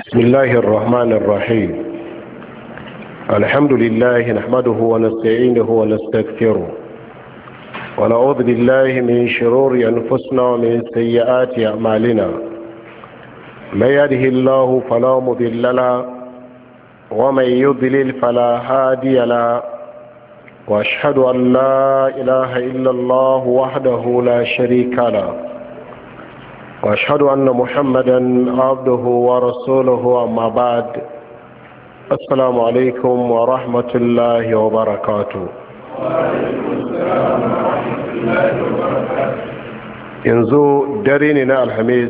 بسم الله الرحمن الرحيم. الحمد لله نحمده ونستعينه ونستغفره ونعوذ بالله من شرور أنفسنا ومن سيئات أعمالنا. من يهده الله فلا مضل له ومن يضلل فلا هادي له، وأشهد أن لا إله إلا الله وحده لا شريك له، وأشهد أن محمدا عبده ورسوله. أما بعد، السلام عليكم ورحمة الله وبركاته. yanzu dare ne na alhamis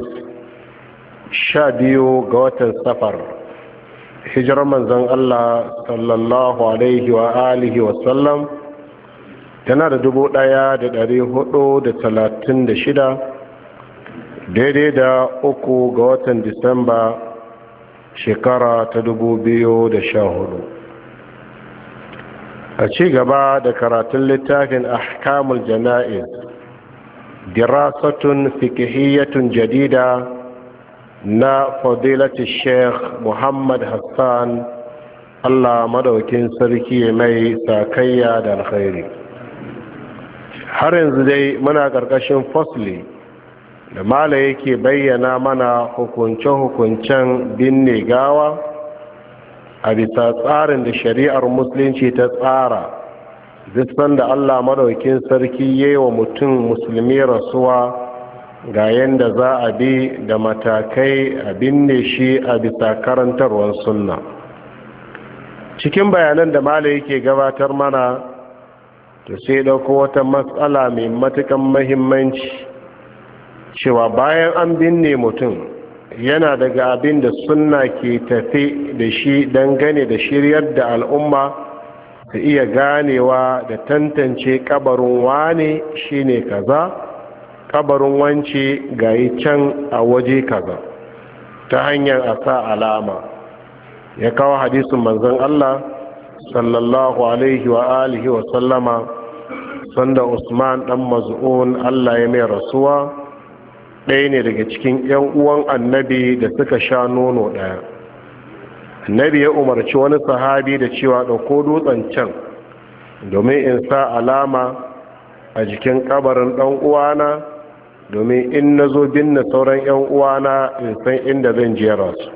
12 ga watan safar, hijirar manzon Allah sallallahu alaihi wa alihi wa sallam tana da 1436, daidai da 3 ga watan disamba shekara ta 2014. a ci gaba da karatun littafin ahkamul jana'iz, dirasatun fikihiyyatun jadida na fadilati sheikh Muhammad Hassan, Allah madaukin sarki mai sakayya da alkhairi. har yanzu dai muna ƙarƙashin fasli da mala yake bayyana mana hukunce-hukuncen binne gawa a bisa tsarin da shari'ar musulunci ta tsara. duk sanda Allah madaukin sarki yayi wa mutum musulmi rasuwa, ga yanda za a bi da matakai a binne shi a bisa karantarwar sunna. cikin bayanan da mala yake gabatar mana, to sai dauko wata matsala mai matukan muhimmanci, cewa bayan an binne mutum yana daga abin da sunna ke tafi da shi dangane da shiryar da al'umma su iya ganewa da tantance kabarin wane shine kaza, kabarin wance gayi can a waje kaza, ta hanyar a sa alama. ya kawo hadisin manzon Allah sallallahu alaihi wa alihi wa sallama, sanda Usman dan Maz'un Allah ya mai rasuwa, ɗaya ne daga cikin 'yan uwan annabi da suka sha nono ɗaya. annabi ya umarci wani sahabi da cewa ɗauko dutsen can domin in sa alama a jikin kabarin ɗan uwana, domin in na zo binne sauran 'yan uwana in san inda zan jera su.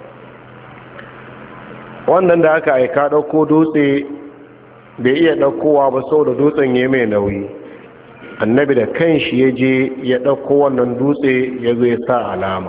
wannan da aka aika ɗauko dutse bai iya ɗaukowa ba saboda dutsen ya mai nauyi. annabi da kanshi ya je ya ɗauko wannan dutse ya zo ya sa alama.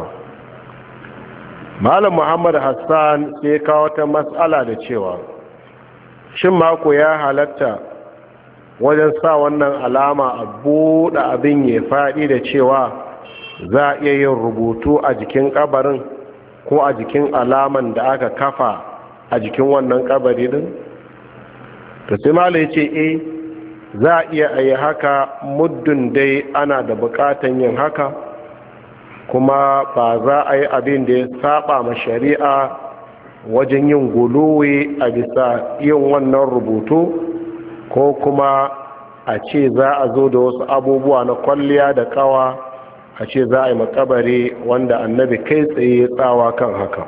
malam Muhammad Hassan sai ya kawo ta matsala da cewa shin mako ya halatta wajen sa wannan alama a buɗe abin ya faɗi da cewa za a iya yin rubutu a jikin kabarin ko a jikin alaman da aka kafa a jikin wannan kabari din? to sai malam ya ce za a iya a yi haka muddin dai ana da bukatan yin haka, kuma ba za a yi abin da ya saba ma shari'a wajen yin guluwi a bisa yin wannan rubutu, ko kuma a ce za a zo da wasu abubuwa na kwalliya da kawa a ce za a yi makabari wanda annabi kai tsaye ya tsawa kan haka.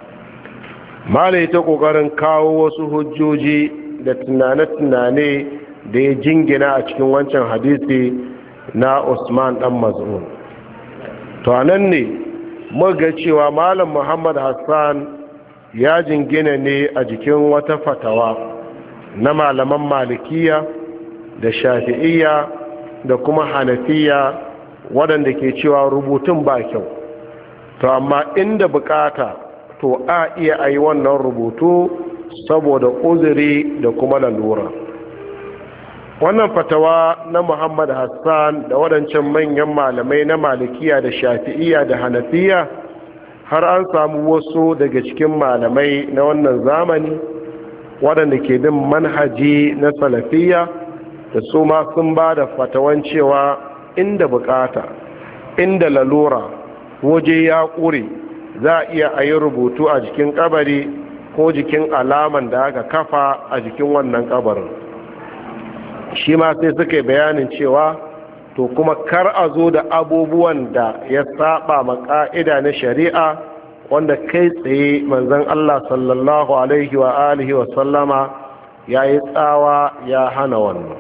malai ta kokarin kawo wasu hujjoji da tunane-tunane da ya jingina a cikin wancan hadisi na Usman dan Maz'un. to anan ne muga cewa malam Muhammad Hassan ya jingina ne a jikin wata fatawa na malaman Malikiya da Shafi'iyya da kuma Hanafiya, waɗanda ke cewa rubutun ba kyau, to amma inda bukata to a iya ayi wannan rubutu saboda uzuri da kuma lalura. wannan fatawa na Muhammad Hassan da waɗancan manyan malamai na Malikiya da Shafi'iyya da Hanafiya, har an samu wasu daga cikin malamai na wannan zamani waɗanda ke bin manhaji na Salafiyya da su ma sun ba da fatawan cewa inda bukata, inda lalura, waje ya ƙure, za a iya ayi rubutu a jikin kabari ko jikin alaman da aka kafa a jikin wannan kabarin. shi ma sai suka yi bayanin cewa to kuma kar a zo da abubuwan da ya saba ma ka'ida na shari'a wanda kai tsaye manzon Allah sallallahu alaihi wa alihi wa sallama ya yi tsawa ya hana wannan.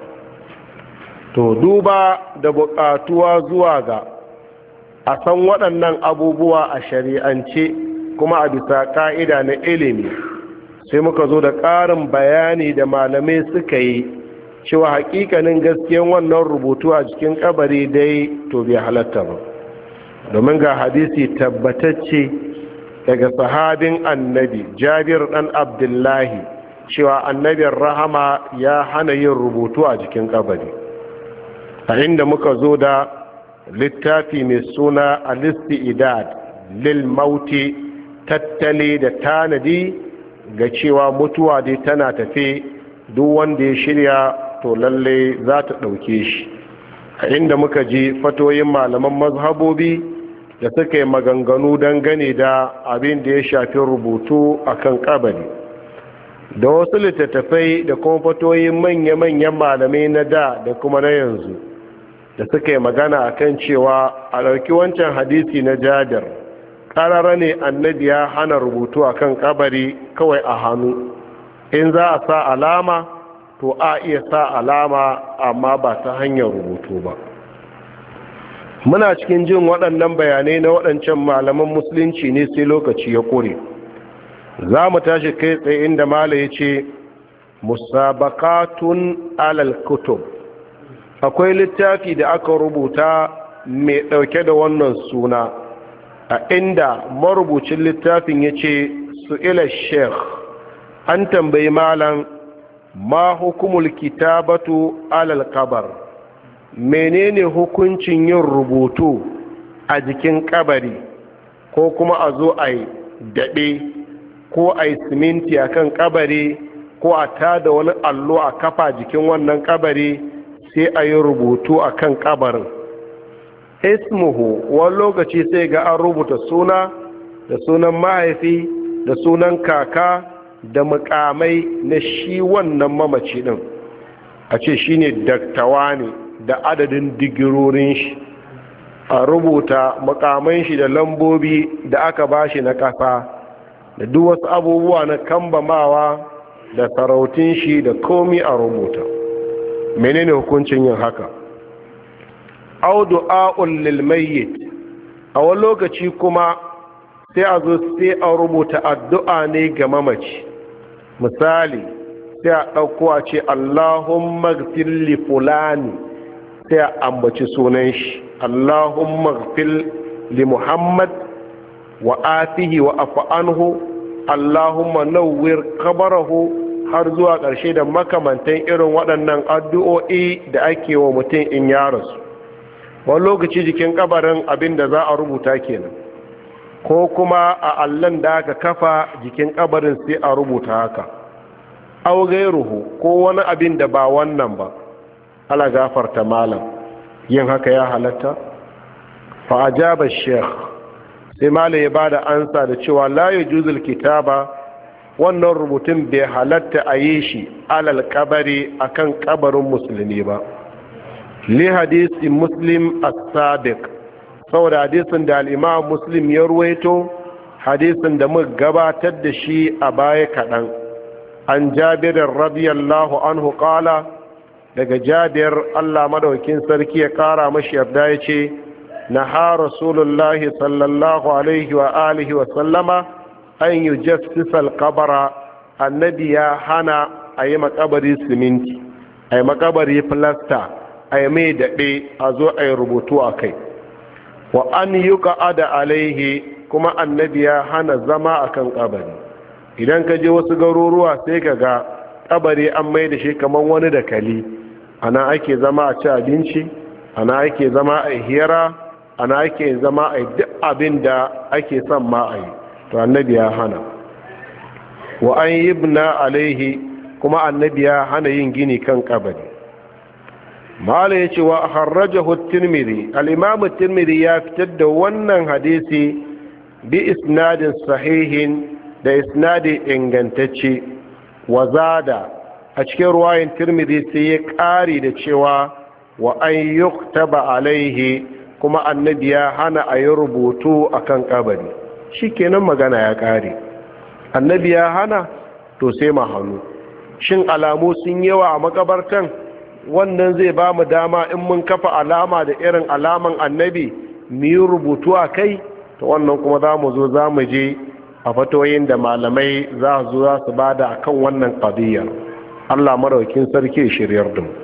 To duba da buƙatuwa zuwa ga a san waɗannan abubuwa a shari'ance kuma a bisa ƙa'ida na ilimi, sai muka zo da ƙarin bayani da malamai suka yi cewa haƙiƙanin gaskiyan wannan rubutu a cikin kabari dai to bai halatta ba, domin ga hadisi tabbatacce daga sahabin annabi Jabir ɗan Abdullahi cewa annabin rahama ya hana yin rubutu a cikin kabari, a inda muka zo da littafi mai suna al-istidad lil mauti, tattali da tanadi ga cewa mutuwa dai tana tafe, duk wanda ya shirya to lalle za ta ɗauke shi, a inda muka ji fatoyin malaman mazhabobi da suka yi maganganu dangane da abin da ya shafi rubutu akan kabari, da wasu littattafai da kuma fatoyin manya-manyan malamai na da kuma na yanzu da suka yi magana akan cewa a ɗauki wancan hadisi na Jabir, ƙarara ne annabi ya hana rubutu akan kabari kawai a hannu, in za a sa alama to a iya sa alama amma ba ta hanyar rubutu ba. Muna cikin jin waɗannan bayanai na waɗancan malaman musulunci ne sai lokaci ya ƙure. Za mu tashi kai tsaye inda mala ya ce musabaqatun alal kutub. Akwai littafi da aka rubuta mai ɗauke da wannan suna, a inda marubucin littafin ya ce su'ila sheikh, an tambayi malam ma hukumul kitabatu alal kabar, menene hukuncin yin rubutu a jikin kabari, ko kuma a zo a yi daɓe ko a yi siminti a kan kabari, ko a tada wani allo a kafa jikin wannan kabari sai a yi rubutu a kan kabarin. Ismuhu, wani lokaci sai ga an rubuta suna da sunan mahaifi da sunan kaka da mukamai na shi wannan mamaci din, a ce shi ne daktawa ne da adadin digirorin shi, a rubuta mukaman shi da lambobi da aka bashi na ƙasa da duk wasu abubuwa na kambamawa da sarautun shi da komi a rubuta. Menene hukuncin yin haka? Au du'a'un lil mayyit, a wani lokaci kuma sai a zo sai a rubuta addu'a ne ga mamaci. Misali, sai a ɗauko a ce Allahumma gfir li fulani, sai a ambaci sunan shi, Allahumma gfir li Muhammad wa afihi wa afu anhu, Allahumma nawwir qabarahu, har zuwa ƙarshe da makamantan irin waɗannan addu'o'i da ake wa mutum in ya rasu. Wani lokaci jikin kabarin abin da za a rubuta kenan, ko kuma a allon da aka kafa jikin kabarin sai a rubuta haka, au gairuhu ko wani abin da ba wannan ba. Ala gafarta malam, yin haka ya halatta? Fa ajaba sheikh, sai malam ya bada ansa da cewa la yujuzul kitaba, wannan rubutun bai halatta a yi shi alal kabari akan kabarin musulmi ba, li hadisi muslim as-sadiq, saboda hadisin da al-imam muslim ya ruwaito, hadisin da muka gabatar da shi a baya kaɗan, an Jabir radiyallahu anhu qala, daga Jabir Allah madaukin sarki ya kara mashi yarda yace naha rasulullahi sallallahu alaihi wa alihi wa sallama an yujassisa al-qabra, annabi ya hana ayi makabari siminti, ayi makabari plaster, ayi mai daɓe a zo ayi rubutu a kai. Wa an yuqa'ada alaihi, kuma annabi ya hana zama akan kabari. Idan ka je wasu garuruwa sai ka ga kabari an mai da shi kamar wani dakali, ana ake zama a ci abinci, ana ake zama a hira, ana ake zama a duk abin da ake son ma a yi, to annabi ya hana. Wa an yibna alaihi, kuma annabi ya hana yin gini kan kabari. Mala ya ce wa harrajahu tirmidhi, al-imam tirmidhi ya fitar da wannan hadisi bi isnadin sahihin, da isnadi ingantacce, wa zada, a cikin ruwayin tirmidhi sai ya ƙari da cewa wa an yuktaba alaihi, kuma annabi ya hana a yi rubutu akan kabari. shikenan magana ya kare. Annabi ya hana to sai mu hannu. Shin alamu sun yawa a makabartan? Wannan zai ba mu dama in mun kafa alama da irin alaman annabi mu yi rubutu a kai, to wannan kuma za mu zo za mu je a fatoyin da malamai za su ba da akan wannan ƙadiyar. Allah maraukin sarki shiryar da mu.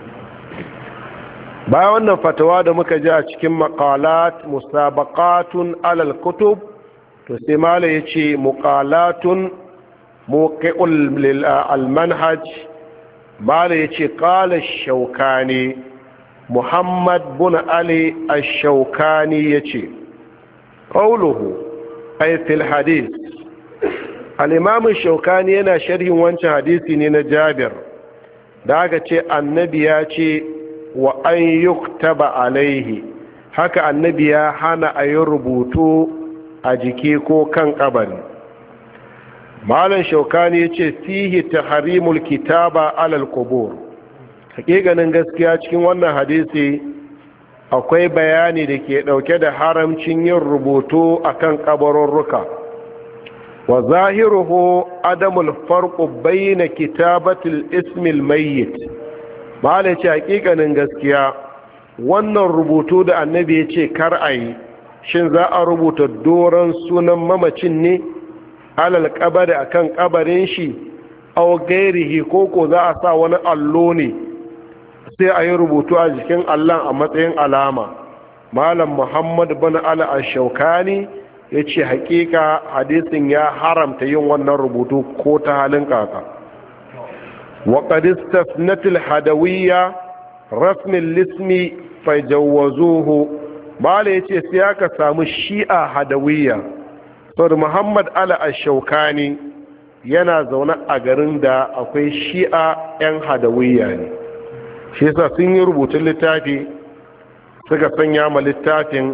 Bayan wannan fatawa da muka ji a cikin maqalat musabaqatun alal kutub, to sai malai yace muqalatun muqi'ul lil al-manhaj. Malai yace qala ash-shawkani, Muhammad bin Ali ash-Shawkani yace qawluhu ay fil hadith. Al-imam ash-Shawkani yana sharhin wancan hadisi ne na Jabir da aka ce annabi ya ce wa an yuktaba alaihi, haka annabi ya hana a yi rubutu a jiki ko kan kabari. Malam Shaukani ya ce fihi tahrimul kitaba alal qubur. Hakikanin gaskiya cikin wannan hadisi akwai bayani da ke dauke da haramcin yin rubutu akan kabarurruka. Wa zahiruhu adamul farqu bayna kitabatil ismil mayyit. Malam ce hakikanin gaskiya wannan rubutu da annabi ya ce kar a yi, shin za a rubuta doron sunan mamacin ne alal kabari akan kabarin shi, aw gairihi koko za a sa wani allo ne sai a yi rubutu a jikin allon a matsayin alama. Malam Muhammad bin Ali ash-Shawkani ya ce hakika hadisin ya haramta yin wannan rubutu ko ta halin kaka. وقد استثنت الحدوية رسم الاسم فجوزوه. ما ليتي سياكا سامو الشيعة حدوية. صد محمد على الشوكاني yana zaune a garin da akwai shi'a 'yan hadawiyya ne, shi yasa sun yi rubutun littafi suka sanya ma littafin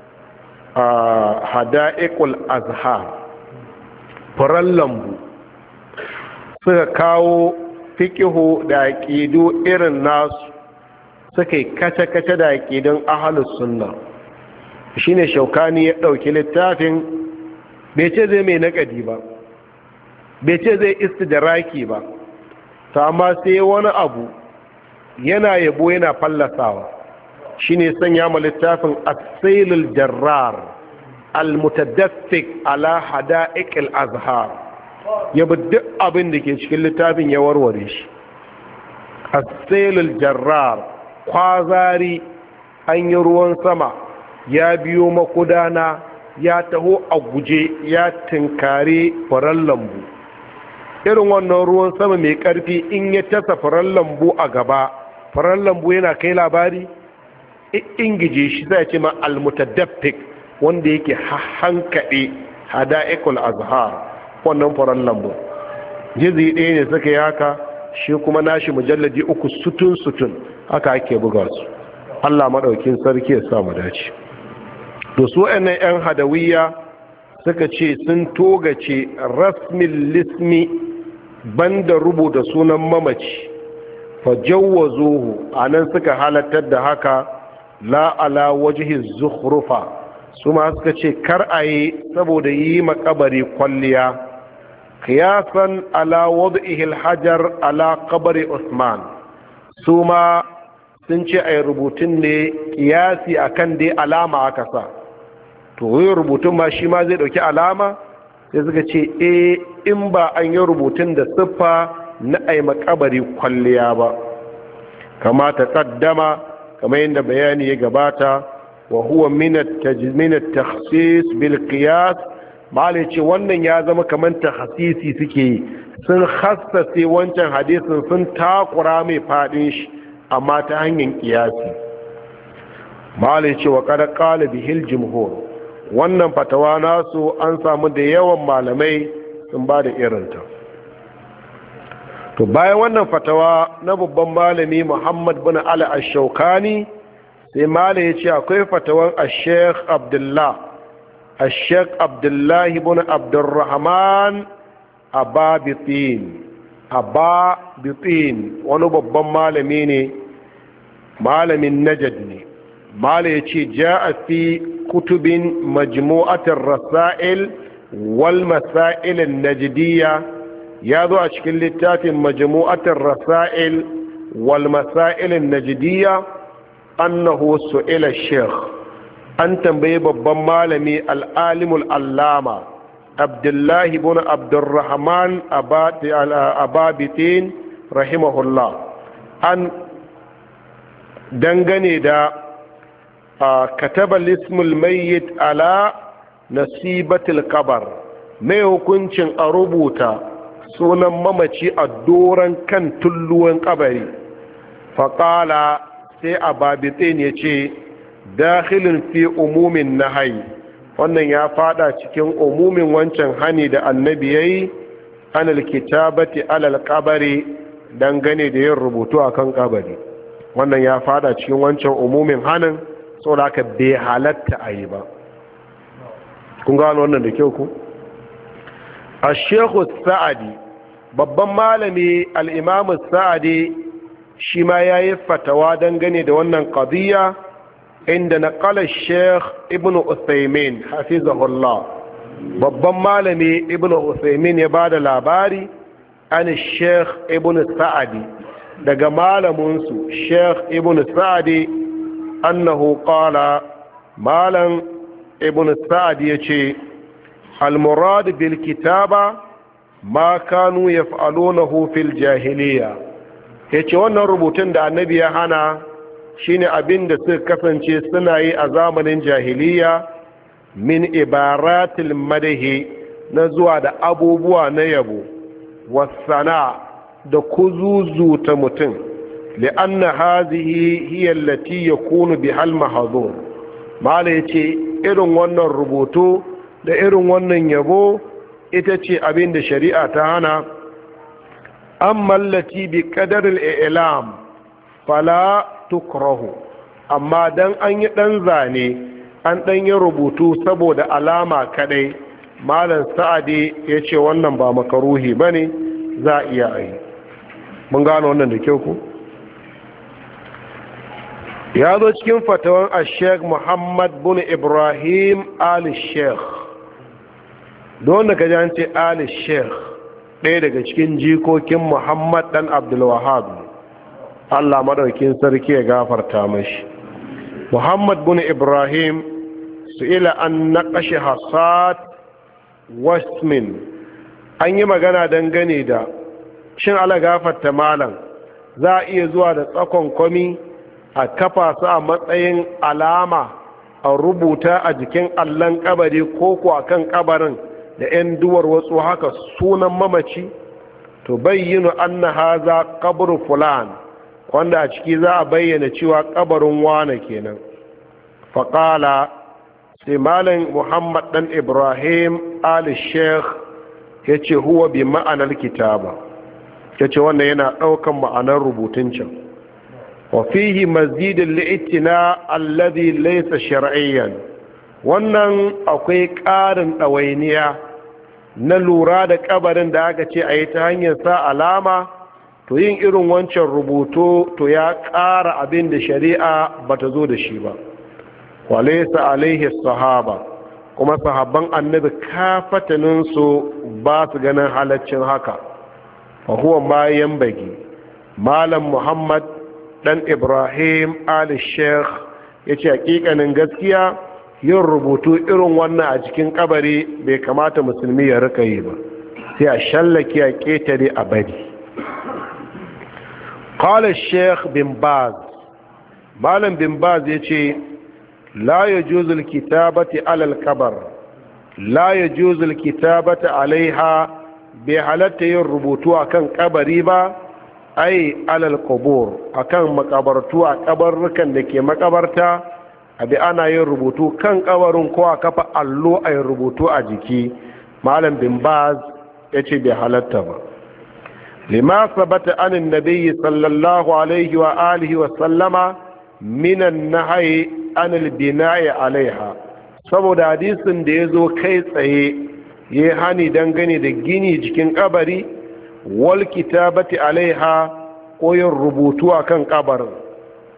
hada'iqul azhar, furen lambu. Suka kawo fikihu da aƙidu irin nasu, suka yi kace-kace da aƙidun ahalus sunna. Shine Shaukani ya ɗauki littafin, bai ce zai mai naƙadi ba, bai ce zai istidraki ba, ta amma sai wani abu yana yabo yana fallasawa. Shine sanya ma littafin as-sailul jarrar al-mutadaffik ala hada'iqil azhar, ya bi duk abin da ke cikin littafin ya warware shi. As-sailul jarrar, kwazari, an yi ruwan sama ya biyo makudana ya taho a guje ya tinkare furen lambu. Irin wannan ruwan sama mai ƙarfi in ya tasa furen lambu a gaba, furen lambu yana kai labari, ingije shi zai ce ma almutadaffik, wanda yake hankaɗe hada'iqul azhar, wannan furen lambu. Jizi ɗaya ne suka yi haka, shi kuma nashi mujalladi 3 sutun haka ake buga su. Allah maɗaukin sarki ya sa mu dace. To su ɗan 'yan hadawiyya suka ce sun togace rasmin lismi banda rubuta sunan mamaci, fa jawwazuhu, anan suka halattar da haka, la ala wajhi zukhrufa. su ma suka ce kar a yi saboda yi makabari kwalliya, kiyasan ala wad'ihi alhajar ala qabri Usman. Su ma sun ce a yi rubutun ne kiyasi akan dai alama aka sa, to yi rubutun ma shi ma zai dauki alama, sai suka ce in ba an yi rubutun da siffa na ai makabari kwalliya ba, kama ta kaddama kamar yadda bayani ya gabata, wa huwa min at-takhsis bil qiyas. malai ce wannan ya zama kamar takhsisi suke yi, sun hassase wancan hadisin sun takura mai fadin shi amma ta hanyar kiyasi. malai ce wa qad qala bihil jumhur, wannan fatawa nasu an samu da yawan malamai sun ba da irinta. To bayan wannan fatawa na babban malami Muhammad bin Ali ash-Shawkani, sai malai ya ce akwai fatawan Sheikh Abdullah ibn Abdurrahman Ababitin, wani babban malami ne, malamin Najd ne, mala yace jaa fi kutubin majmu'atir rasail wal masail an-najdiyya, ya zo a cikin littafin majmu'atir rasail wal masail an-najdiyya annahu su'ila shaykh, an tambaye babban malami al-alimul allama abdullahi ibn abdurrahman ababitin rahimahullah an dangane da kataba lismul mayyit ala nasibatil kabar, mai hukuncin a rubuta sunan mamaci a doron kan tulluwan kabari. faƙala sai ababitin ya ce dakhilin fi umumin nahayi, wannan ya fada cikin umumin wancan hani da annabi yayi anil kitabati alal qabari, dangane da yin rubutu akan kabari. wannan ya fada cikin wancan umumin hanin, saboda haka bai halatta ayi ba. kun gano wannan da kyau ku? ash-shaykh as-sa'di, babban malami al-imam as-sa'di shi ma yayi fatawa dangane da wannan qadiyya, inda naqala ash-shaykh ibn Uthaymin hafizahullah, babban malami ibn Uthaymin ya bada labari an ash-shaykh ibn Sa'di, daga malamin su shaykh ibn Sa'di, annahu qala, malam ibn Sa'di yace al-murad bil kitaba ma kanu yaf'alunahu fil jahiliya, yace wannan rubutun da annabi ya hana shine abin da suka kasance suna yi a zamanin jahiliya, min ibaratil madahi, na zuwa da abubuwa na yabo, wasana da kuzuzuta mutum, li'anna hazihi hiya allati yakunu bihal mahzur. mala yace irin wannan rubutu da irin wannan yabo ita ce abin da shari'a ta hana. amma allati bi qadaril i'lam fala tukrahu, amma dan an yi dan zane an dan yi rubutu saboda alama kadai, malam sa'adi yace wannan ba makaruhi bane, za iya yi. mun gano wannan da kyau ku? ya zo cikin fatawan al-sheikh Muhammad bin Ibrahim al-sheikh, don da kaji an ce al-sheikh ɗaya daga cikin jikokin Muhammad dan Abdul Wahhab, Allah madaukin sarki ya gafarta mashi. Muhammad bin Ibrahim su'ila an naqash hasad wasmin, an yi magana dangane da shin ala gafarta malam za a iya zuwa da tsakon kwami a kafa su a matsayin alama a rubuta a jikin allon kabari ko kuwa kan kabarin da 'yan duwar wasu haka sunan mamaci? to bayyana anna haza qabru fulan, wanda a ciki za a bayyana cewa kabarin wane kenan. faƙala sai malam Muhammad dan Ibrahim al-sheikh ya ce huwa bi ma'anar kitaba, ya ce wannan yana ɗaukan ma'anar rubutun can. wa fihi mazidin li'itina alladhi laysa shar'iyyan, wannan akwai ƙarin ɗawainiya na lura da kabarin da aka ce a yi ta hanyar sa alama. to yin irin wancan rubutu to ya ƙara abin da shari'a ba ta zo da shi ba. walaysa alaihi sahaba, kuma sahabban annabi kafataninsu ba su ganin halaccin haka. fa huwa ma yanbaghi, malam Muhammad dan Ibrahim al-sheikh yace hakikanin gaskiya yin rubutu irin wannan a cikin kabari bai kamata musulmi ya rika yi ba, sai a shallake a ketare a bari. qala sheikh bin baz, malam bin baz yace la yajuzu al-kitabati ala al-qabr, la yajuzu al-kitabati alaiha, bai halatta yin rubutu akan kabari ba, ai alal qubur, akan makabartu a kabarrukan da ke makabarta abi ana yin rubutu kan kabarin ko a kafa allo a yin rubutu a jiki. malam bin baz yace bai halatta ba. lima sabata anin nabiyyi sallallahu alaihi wa alihi wa sallama minan nahyi anil bina'i alaiha, saboda hadisin da yazo kai tsaye yayi hani dangane da gini cikin kabari, wal kitabati alaiha, ko yin rubutu akan kabarin.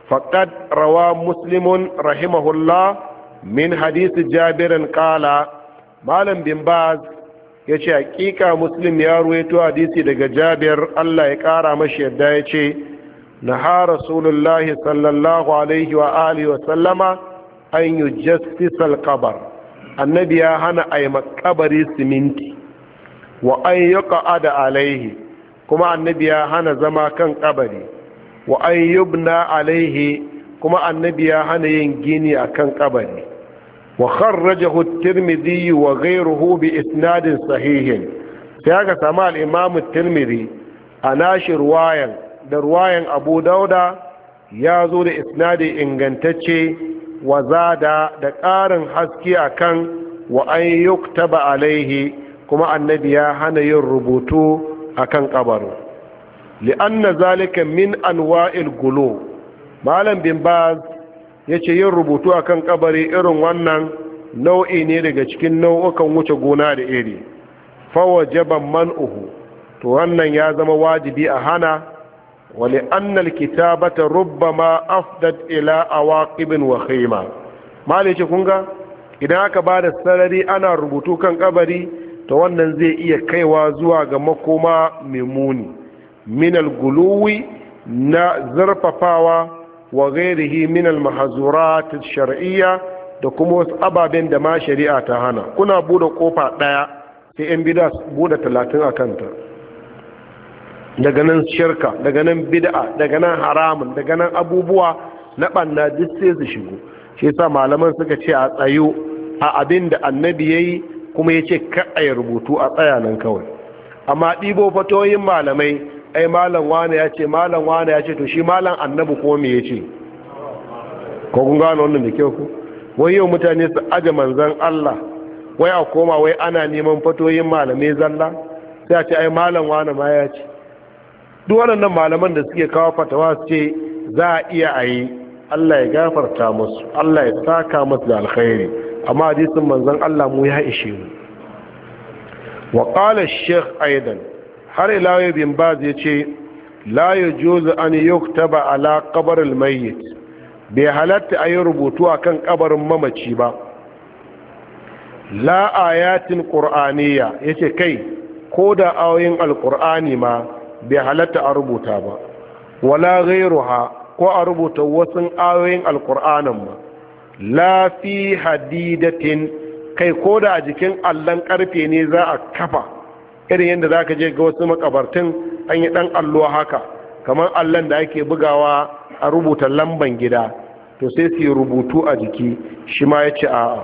faqad rawa muslimun rahimahullah min hadisi jabirin qala malam bin baz yace hakika muslim ya ruwaito hadisi daga jabir Allah ya kara mashi yadda yace naha rasulullahi sallallahu alaihi wa alihi wa sallama an yujassisa al-qabr annabi ya hana ayi makabari siminti wa an yuqa'ada alaihi kuma annabi ya hana zama kan kabari wa an yubna alaihi kuma annabi ya hana yin gini akan kabari wa kharrajahu at-tirmidhi wa ghayruhu bi isnadin sahihin sai aka samu al-imam at-tirmidhi a nashi ruwayan da ruwayan abu dauda ya zo da isnadi ingantacce wa zada da ƙarin haske akan wa an yuktaba alaihi kuma annabi ya hana yin rubutu akan kabarin li'anna zalika min anwa'il gulu malam bin baz yace yin rubutu akan kabari irin wannan nau'i ne daga cikin nau'ukan wuce gona da iri fa wajaba man'uhu to wannan ya zama wajibi a hana wa li'anna alkitabata rubbama afdat ila awaqibin wa khayma malai ce kun ga idan aka bada sarari ana rubutu kan kabari to wannan zai iya kaiwa zuwa ga makoma mai muni min al-guluwi na zarfafawa wa ghairihi min al-mahzurat ash-shar'iyya da kuma wasu ababen da ma shari'a ta hana kuna bude kofa daya sai yan bid'a bude 30 akan ta daga nan shirka daga nan bid'a daga nan haramun daga nan abubuwa na banna duk sai su shigo shi yasa malaman suka ce a tsayo a abin da annabi yayi kuma yace kar a yi rubutu a tsaya nan kawai amma ɗibo fatoyin malamai ai malam wani ya ce malam wani ya ce to shi malam annabi ko me ya ce ko kun gano wannan da kyau ku wai yau mutane su aje manzan Allah wai a koma wai ana neman fatoyin malamai zalla sai a ce ai malam wani ma ya ce duk waɗannan malaman da suke kawo fatawa su ce za a iya a yi Allah ya gafarta musu Allah ya saka musu da alkhairi amma hadisin manzan Allah mu ya ishe mu wa qala ash-shaykh aidan har ila bin baz yace la yajuzu an yuktaba ala qabr al-mayyit bai halatta ayi rubutu akan kabarin mamaci ba la ayatin qur'aniyya yace kai ko da ayoyin alqur'ani ma bai halatta a rubuta ba wala ghayruha ko a rubuta wasu ayoyin alqur'anin ma la fi hadidatin kai ko da a jikin allon karfe ne za a kafa irin yadda za ka je ga wasu makabartun an yi ɗan allo haka kamar allon da ake bugawa a rubuta lamban gida to sai su yi rubutu a jiki shi ma ya ce a'a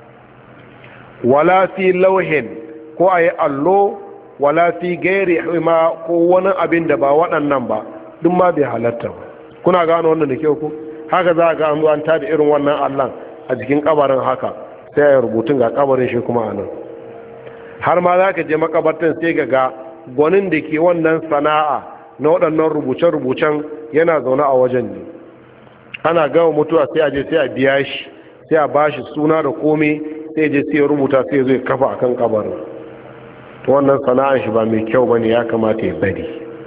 wala fi lauhin ko a yi allo wala fi gairi ma ko wani abin da ba waɗannan ba duk ma bai halatta ba kuna gano wannan da kyau ku haka za a ga an zo an tada irin wannan allon a jikin kabarin haka sai ya rubutun ga kabarin shi kuma a nan har ma za ka je makabartan sai ga gwanin da ke wannan sana'a na waɗannan rubuce-rubucen yana zaune a wajen ne ana gama mutuwa sai a je sai a biya shi sai a ba shi suna da komai sai je sai ya rubuta sai zai kafa a kan kabarin wannan sana'ar shi ba mai kyau ba ne ya kamata ya bari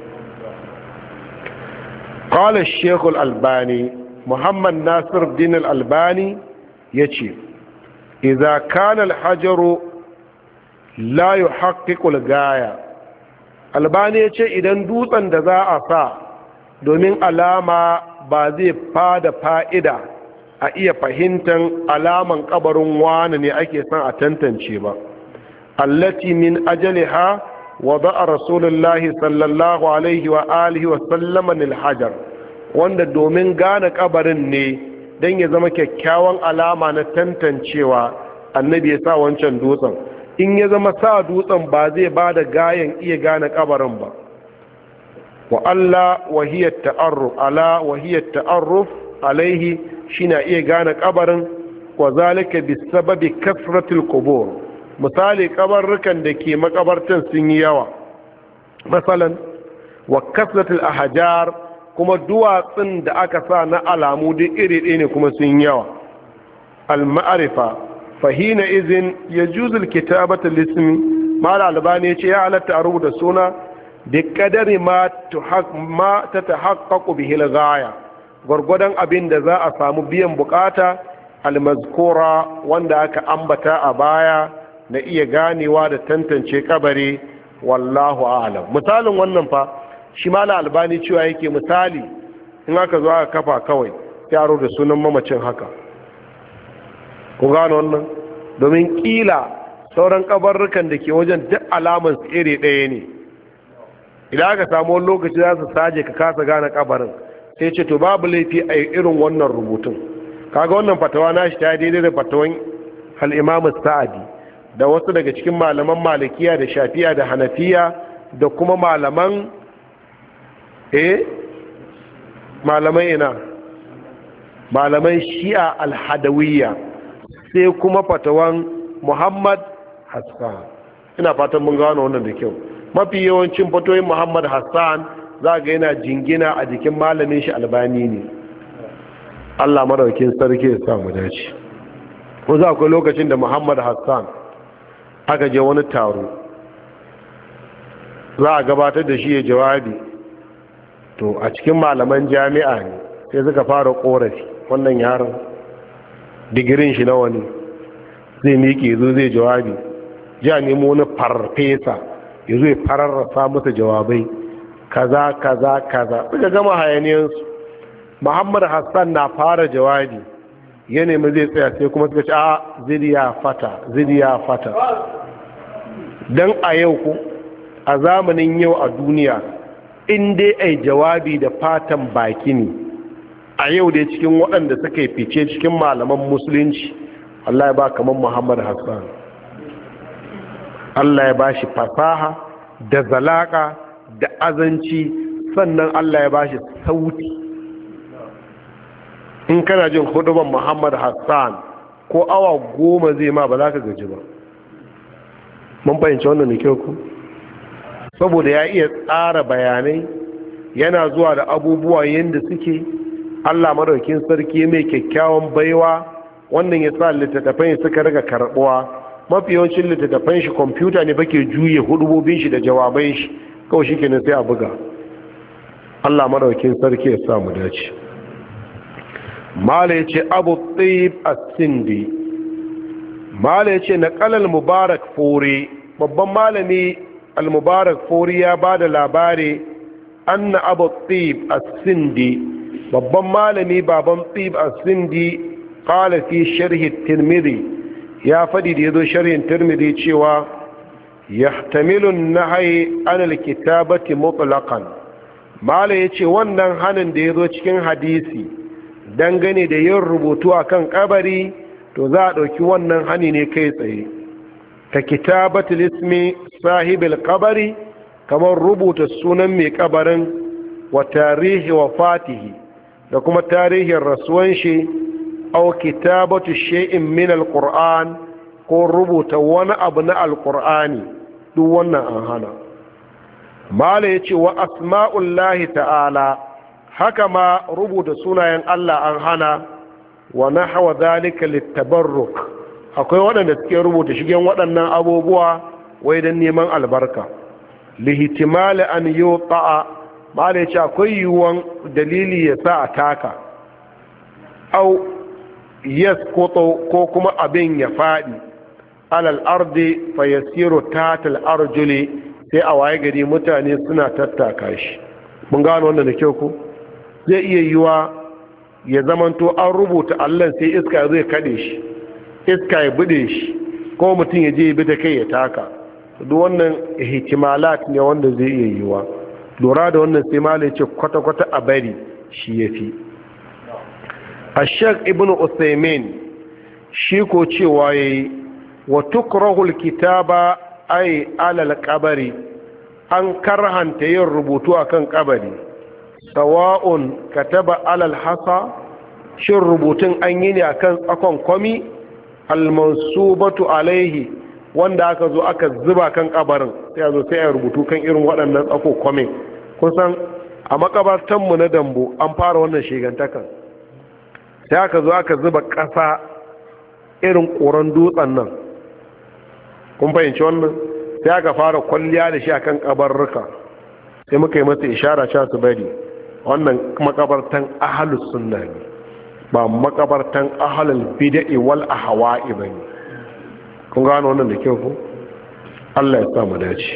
قال الشيخ الألباني محمد ناصر الدين الألباني يتشي إذا كان الحجر لا يحقق الغاية الألباني يتشي إذن دوسا دزا أسا domin alama ba zai fada fa'ida a iya fahimtar alaman kabarin wani ne ake son a tantance ba allati min ajaliha wada'a rasulullahi sallallahu alaihi wa alihi wa sallama lil hajar wanda domin gane kabarin ne dan ya zama kyakkyawan alama na tantancewa annabi ya sa wancan dutsen in ya zama sa dutsen ba zai bada gayan iya gane kabarin ba wa alla wa hiya ta'arruf ala wa hiya ta'arruf alaihi shine iya gane kabarin wa zalika bisababi kasratil qubur misali kabarrukan da ke makabartan sun yi yawa masalan wa kasratul ahjar kuma duwatsun da aka sa na alamu duk iri ɗaya ne kuma sun yi yawa al-ma'rifa fahina izin yajuzu al-kitabatu al-ismi mal albani yace ya halatta a rubuta suna bi qadari ma tatahaqqaqu bihi al-ghaya gwargwadon abin da za a samu biyan bukata almazkura wanda aka ambata a baya na iya ganewa da tantance kabari, wallahu a'lam. Misalin wannan fa shi mala albani cewa yake misali in aka zo aka kafa kawai yaro da sunan mamacin haka, ku gano wannan, domin kila sauran kabarrukan da ke wajen duk alaman su iri ɗaya ne. Idan aka samu wani lokaci za su saje ka kasa gane kabarin, sai ce to babu laifi a irin wannan rubutun. Kaga wannan fatawa nashi ta daidai da fatawan al-Imam Sa'adi da wasu daga cikin malaman Malikiya da Shafi'a da Hanafiya da kuma malaman malaman Shi'a al-Hadawiyya, sai kuma fatawan Muhammad Hassan. Ina fatan mun gano wannan da kyau. Mafi yawancin fatoyin Muhammad Hassan za ga yana jingina a jikin malamin shi Albani ne. Allah madaukin sarki ya samu dace. Ko za akwai lokacin da Muhammad Hassan aka je wani taro za a gabatar da shi ya jawabi, to a cikin malaman jami'a ne sai suka fara korafi, wannan yaron digirin shi nawa ne, zai miƙe zo zai jawabi, ja nemo wani farfesa ya zo ya fararrasa masa jawabai kaza kaza kaza, suka gama hayaniyansu. Muhammad Hassan na fara jawabi ya nemi zai tsaya, sai kuma suka ce a zidiya fata. Don a yau ku a zamanin yau a duniya in dai ai jawabi da fatan baki ne, a yau dai cikin waɗanda suka yi fice cikin malaman musulunci, Allah ya ba kamar Muhammad Hassan. Allah ya ba shi fasaha da zalaka da azanci, sannan Allah ya ba shi sauti. In kana jin huduban Muhammad Hassan ko awa 10 zai ma ba za ka gaji ba. Mun fahimci wannan da kyau ku? Saboda ya iya tsara bayanai, yana zuwa da abubuwa yadda suke. Allah madaukin sarki mai kyakkyawan baiwa, wannan ya sa littattafai suka riga karbuwa. Mafi yawancin littattafan shi kwamfuta ne bake juye hudubobin shi da jawaban shi, kawai shi kenan sai a buga. Allah madaukin sarki ya sa mu dace. Mala ya ce Abu Tayyib As-Sindi, Mala ya ce naƙalal Mubarak Fori, babban malami al-Mubarak Fori ya ba da labari anna Abu Tayyib As-Sindi, babban malami baban Tayyib As-Sindi, qala fi sharhi Tirmidhi, ya faɗi da yazo sharhin Tirmidhi cewa yahtamilu an-nahy an al-kitabati mutlaqan. Mala ya ce wannan hanin da yazo cikin hadisi dangane da yin rubutu a kan kabari, to za a ɗauki wannan hani ne kai tsaye. Ka kitabatul ismi sahibil kabari, kamar rubuta sunan mai kabarin, wa tarihi wa fatihi, da kuma tarihin rasuwan shi, au kitabatu shay'in min alquran, ko rubuta wani abu na alqur'ani, duk wannan an hana. Mala yace wa asma'ullahi ta'ala, haka ma rubuta sunayen Allah an hana, wa nahwa zalika littabarruk, akwai waɗanda suke rubuta shigen waɗannan abubuwa wai don neman albarka. Lihtimali an yuqa, mala yace akwai yiwuwan dalili ya sa a taka, au yasqutu, ko kuma abin ya faɗi alal ardi fa yasiru tatal arjuli, sai a waye gari mutane suna tattaka shi. Mun gano wannan da kyau ko? Zai iya yiwa ya zamanto an rubuta Allah sai iska zai kade shi, iska ya bude shi, ko mutum ya je ya bi da kai ya taka. Duk wannan ihtimalat ne wanda zai iya yiwa. Lura da wannan sai malai ce kwata-kwata a bari shi yafi. Ash-Shaykh Ibn Uthaymeen shi ko cewa yayi wa tukrahul kitaba ay alal qabri, an karhanta yin rubutu akan kabari. Sawa'un kataba alal hasa, shin rubutun an yi ne akan tsakon kwami, almansubatu alaihi, wanda aka zo aka zuba kan kabarin, sai a zo sai a rubutu kan irin waɗannan tsako kwamin. Kusan a makabartanmu na Dambo an fara wannan shigantakan, sai aka zo aka zuba ƙasa irin ƙoron dutsen nan, kun fahimci wannan, sai aka fara kwalliya da shi akan kabarruka, sai muka yi masa ishara cewa su bari. wannan makabartan ahlus sunna ne ba makabartan ahlul bid'i wal ahwa'i bane. Kun gano wannan da kyau ko? Allah ya sa mu dace.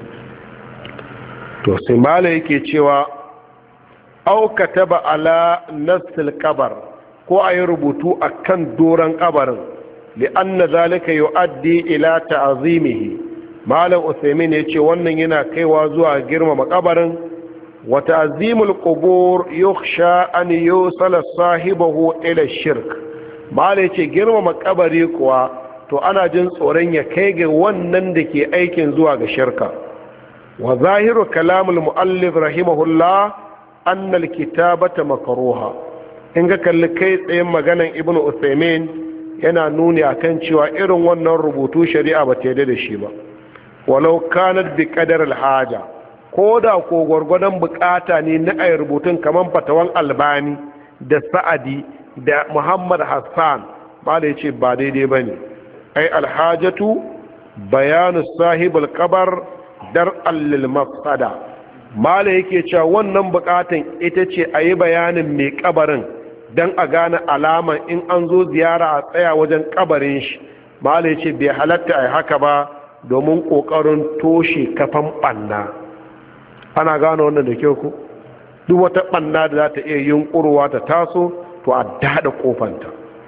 To sai mala yake cewa au kataba ala nasil kabar, ko ayi rubutu akan doran kabarin, li'anna zalika yu'addi ila ta'zimihi. Malam Usaimin yace wannan yana kaiwa zuwa girmama kabarin. wa ta'zimul qubur yukhsha an yusala sahibahu ila shirk. Malam yace girmama kabari kuwa to ana jin tsoron ya kai ga wannan da ke aikin zuwa ga shirka. wa zahiru kalamul muallif rahimahullah anna alkitabata makruha. in ga kalli kai tsayin maganan ibnu Usaimin yana nuni akan cewa irin wannan rubutu shari'a ba ta yarda da shi ba, walau kanat bi qadar alhaja, ko da ko gwargwadon bukata ne na ayi rubutun kaman fatawan Albani da Sa'adi da Muhammad Hassan, ba da yace ba daidai bane. ai alhajatu bayanu sahibul qabr dar'an lil mafsada. mala yake cewa wannan bukatan ita ce ayi bayanin mai kabarin dan a gane alaman in an zo ziyara a tsaya wajen kabarin shi. mala yace bai halatta ai haka ba domin kokarin toshe kafan banna. ana gane wannan da kyau ko? duk wata banna da za ta iya yunkurwa ta taso to a dada kofanta.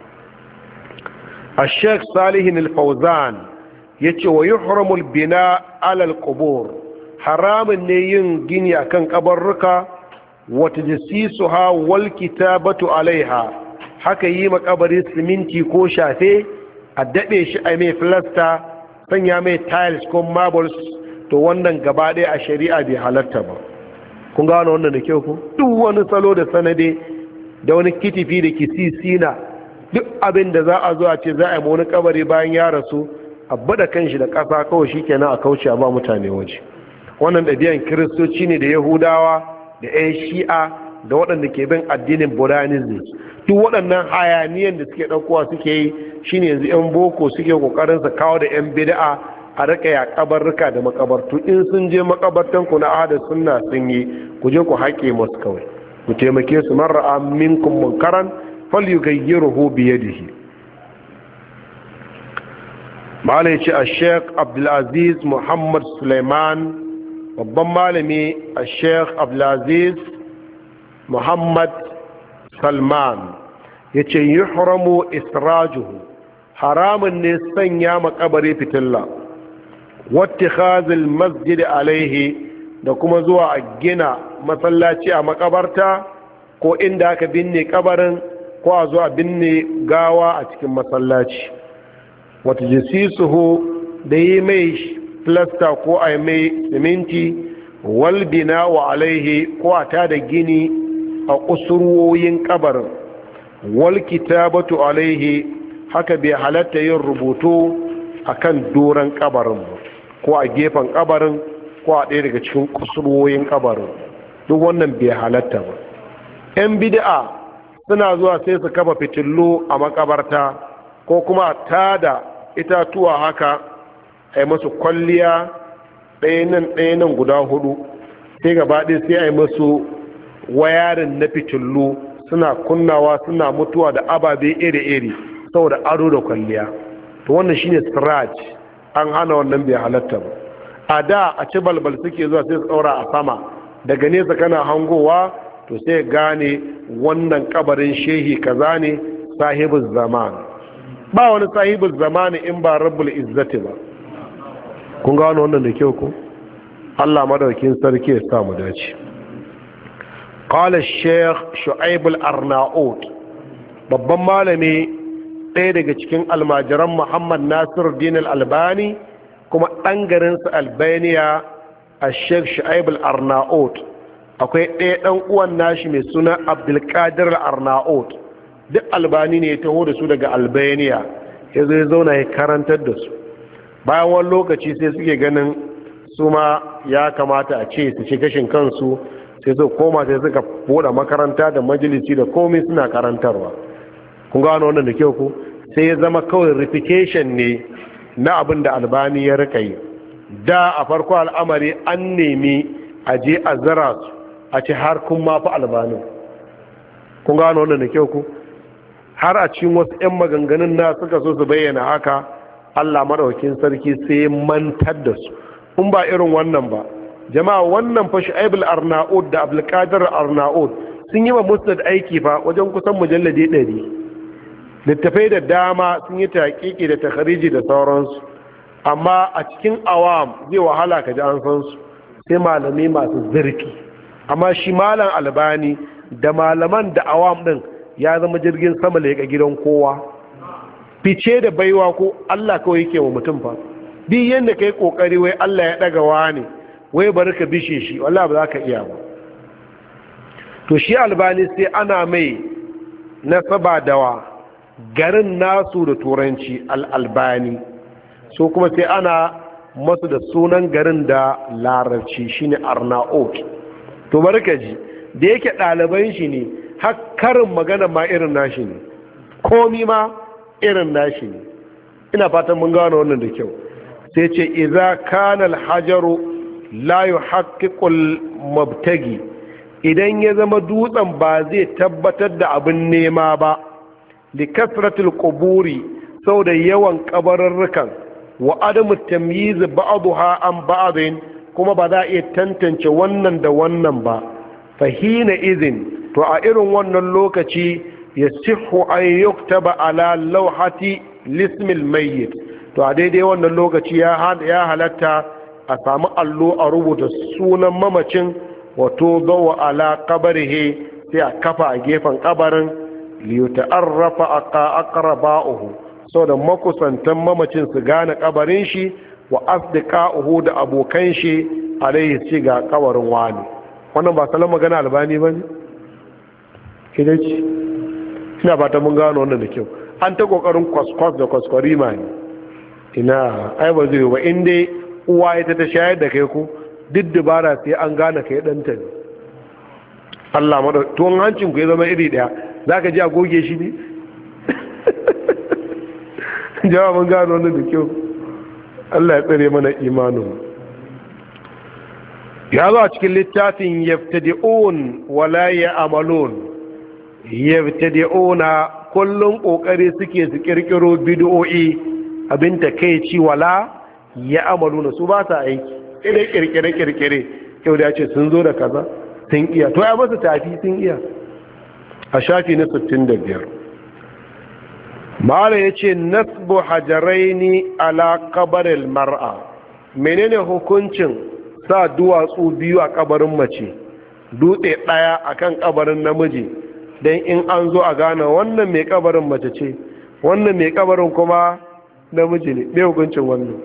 الشيخ صالح الفوزان yace wa yuhramul bina alal qubur, haramun ne yin gini akan kabarruka, wa tajsisuha wal kitabatu alaiha, haka yi makabari siminti ko shafe, a daɗe shi a mai filasta, sanya mai tiles ko marbles, to wannan gaba ɗaya a shari'a bai halatta ba. kun gano wannan da kyau ku? duk wani salo da sanade da wani kitifi da kisisina, duk abin da za a zo a ce za a yi wani kabari bayan ya rasu, a bada kanshi da ƙasa kawai shi kenan a kauce a ba mutane waje. wannan ɗabi'an kiristoci ne da yahudawa da 'yan shi'a da waɗanda ke bin addinin buddhism. duk waɗannan hayaniyan da suke ɗaukowa suke yi shine yanzu 'yan boko suke ƙoƙarin su kawo da 'yan bid'a a rika ya kabarruka da makabartu. in sun je makabartan ku na ahada sunna sun yi, ku je ku haƙe musu kawai, ku taimake su. man ra'a minkum munkaran falyughayyiruhu bi yadihi. malai ce a sheikh abdulaziz muhammad suleiman, babban malami a sheikh abdulaziz muhammad salman ya ce yuhramu israjuhu, haramun ne sanya makabari fitilla, wattikhazil masjid alaihi, da kuma zuwa a gina masallaci a makabarta ko inda aka binne kabarin, ko a zuwa binne gawa a cikin masallaci. wata jisisuhu, da yi mai filasta ko a mai siminti, walbina wa alaihi, ko a tada gini a kusurwoyin kabarin, wal kitabatu alaihi, haka bai halatta yin rubutu a kan doron kabarin ba, ko a gefen kabarin, ko a ɗaya daga cikin kusurwoyin kabarin. duk wannan bai halatta ba. 'yan bid'a suna zuwa sai su kafa fitillu a makabarta, ko kuma tada itatuwa haka a yi masu kwalliya ɗaya nan guda hudu, sai gaba ɗaya sai a yi masu wayarin na fitillu, suna kunnawa suna mutuwa da ababe iri-iri saboda ado da kwalliya. to wannan shine siraj, an hana wannan bai halatta ba. a da a ci balbal suke zuwa sai su tsaura a sama, daga nesa kana hangowa to sai gane wannan kabarin shehi kaza ne sahibul zaman. ba wani sahibul zamani in ba rabbul izzati ba. kun gano wannan da kyau ko? Allah madaukin sarki ya sa mu dace. qala ash-shaykh shu'aib al-arnaut, babban malami ɗaya daga cikin almajiran Muhammad Nasiruddin al-Albani kuma ɗan garin sa Albania, ash-shaykh shu'aib al-arnaut. akwai ɗaya ɗan uwan nashi mai suna Abdul Qadir al-Arnaut, duk Albani ne ya taho da su daga Albania, ya zo ya zauna ya karantar da su. bayan wani lokaci sai suke ganin su ma ya kamata a ce su ci gashin kansu, sai su koma sai suka buɗe makaranta da majalisi da komai suna karantarwa. kun gano wannan da kyau ku? sai ya zama kawai repetition ne na abin da Albani ya rika yi. da a farko al'amari an nemi a je a zara su a ce har kun ma fi albanin. Kun gano wannan da kyau ku? Har a cikin wasu 'yan maganganun na suka so su bayyana haka, Allah madaukakin sarki sai mantar da su. In ba irin wannan ba, jama'a wannan fa Shu'aib al-Arnaud da Abdul Qadir al-Arnaud sun yi wa Musnad aiki fa wajen kusan mujalladi 100. Littafai da dama sun yi taƙiƙi da takhariji da sauransu, amma a cikin awam zai wahala ka ji an san su, sai malamai masu zurfi. Amma shi malam Albani da malaman da awam din ya zama jirgin sama leƙa gidan kowa. Fice da baiwa ko Allah kawai yake wa mutum fa. Duk yanda kai kokari wai Allah ya daga wani, wai bari ka bishe shi, wallahi ba za ka iya ba. To shi Albani sai ana mai nasaba dawa garin nasu da turanci al-Albani, so kuma sai ana masu da sunan garin da larabci shine Arnaut. To barka ji, da yake ɗaliban shi ne, har karin magana ma irin nashi ne, komi ma irin nashi ne. Ina fatan mun gano wannan da kyau. Sai ce idza kana al-hajaru la yuhaqqiqu al-mubtagi, idan ya zama dutsen ba zai tabbatar da abin nema ba, li kasratil quburi, saboda yawan kabarurrukan, wa adamu tamyiz ba'daha an ba'din, kuma ba za a iya tantance wannan da wannan ba. Fahina izin, to a irin wannan lokaci ya sihu an yuktaba ala lauhati lismil mayyit, to a daidai wannan lokaci ya halatta a samu allo a rubuta sunan mamacin, wato zawa ala kabarihi, sai a kafa a gefen kabarin, liyuta'arrafa aqraba'uhu, saboda makusantan mamacin su gane kabarin shi, wa asdiqa'uhu da abokan shi alaihi ci ga kabarin wani. Wannan ba salon magana Albani ba ne? Kidaci ina ba ta mun gano wannan da kyau. An ta kokarin kwaskwas da kwaskwarima ne, ina ai ba zai ba. In dai uwa ita ta shayar da kai ku, duk dabara sai an gane kai ɗanta ne. Allah mada tuwon hancin ku ya zama iri ɗaya, za ka ji a goge shi ne? Jawa mun gano wannan da kyau. Allah ya tsare mana imanin. Ya zo a cikin littafin yaftadi'un wala ya'malun. Yaftadi'una kullun kokari suke su kirkiro bid'o'i, abin takeici wala ya'maluna, su ba sa aiki. Sai kirkire yau da ce sun zo da kaza sun iya, to ya basu tafi sun iya. A shafi na 65 mala yace nasbu hajaraini ala qabril mar'a. Menene hukuncin sa duwatsu biyu a kabarin mace, dutse daya akan kabarin namiji, dan in an zo a gane wannan mai kabarin mace ce, wannan mai kabarin kuma namiji ne? Me hukuncin wannan?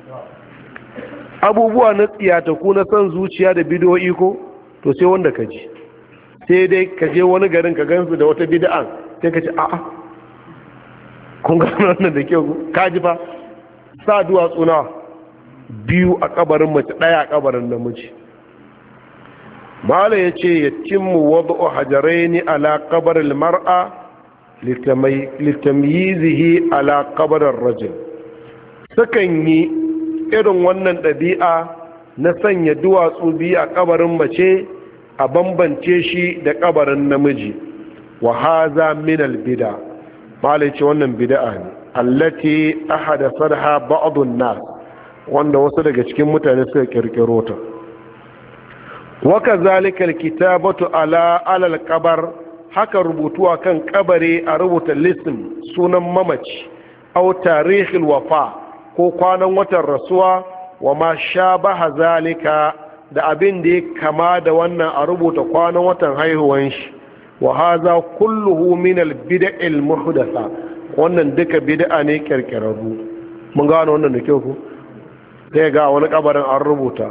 Abubuwa na tsiyataku na son zuciya da bidoyi ko, to sai wanda ka ji. Sai dai ka je wani garin ka gansu da wata bid'an, sai ka ce a'a, kun gano wannan da kyau, ka ji fa sa duwatsu na biyu a kabarin mace, ɗaya a kabarin namiji. Mala ya ce ya cimmu wadda hajaraini ala kabarin mar'a litamyizihi ala kabarin rajin. Sukan yi irin wannan ɗabi'a na sanya duwatsu biyu a kabarin mace a bambance shi da kabarin namiji. Wa haza min albida, malai ce wannan bid'a ne, allati ahadathaha ba'dun nas, wanda wasu daga cikin mutane suka kirkiro ta. Wa kazalika alkitabatu ala alal qabar, haka rubutu akan kabare a rubuta listin sunan mamaci, aw tarihil wafa, ko kwanan watan rasuwa, wa ma shabaha zalika, da abin da ya kama da wannan a rubuta kwanan watan haihuwan shi. Wa haza kulluhu min albid'il muhdatha, wannan duka bid'a ne kirkirarru. Mun gano wannan da kyau ko? Sai ga wani kabarin an rubuta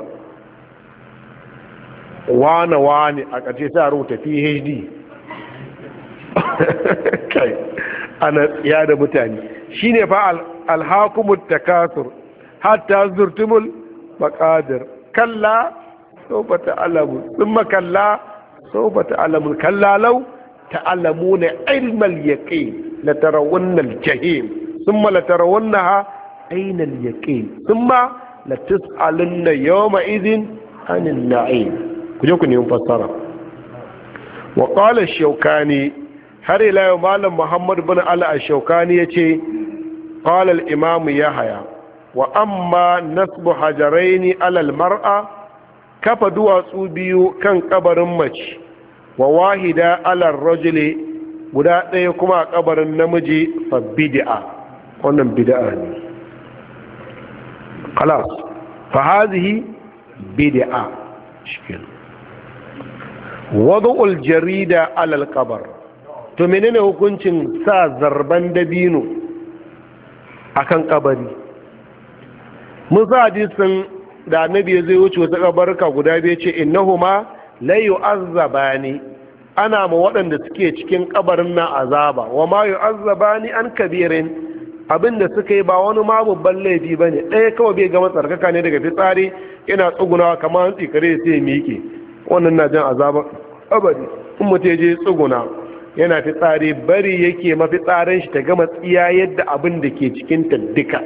wani a ƙarshe sai a rubuta PhD. Kai ana tsiya da mutane. Shine fa alhakumut takasur hatta zurtumul maqadir. Kalla sawfa ta'lamun, thumma kalla sawfa ta'lamun, kalla law ta'lamuna ilmal yaqin la tarawunna al-jahim thumma la tarawunnaha ayna al-yaqin thumma la tus'alunna yawma idhin 'anil na'im. ku je ku nemi fassara. wa qala ash-shawkani har ila yau malam muhammad bin ala ash-shawkani yace qala al-imam yahya wa amma nasbu hajaraini ala al-mar'a kafa duwatsu biyu kan kabarin mace wa wahida ala ar-rajuli guda ɗaya kuma a kabarin namiji fa bid'a, wannan bid'a ne. خلاص فهذه بدعة. وضع الجريدة على القبر. to menene hukuncin sa zarban dabino akan kabari? mun sa hadisin da annabi zai wuce wata kabarka guda biyu ce innahuma la yu'azzabani, ana ma waɗanda suke cikin kabarin nan azaba, wa ma yu'azzabani an kabirin, abinda suka yi ba wani ma babban laifi ba ne, ɗaya kawai bai gama tsarkaka ne daga fitsari yana tsugunawa kamar hantsi kare sai ya miƙe, wannan na jan azaban abadi. in mutum je tsuguna yana fitsari bari yake mafi tsarin shi ta gama tsiya yadda abin da ke cikin ta duka,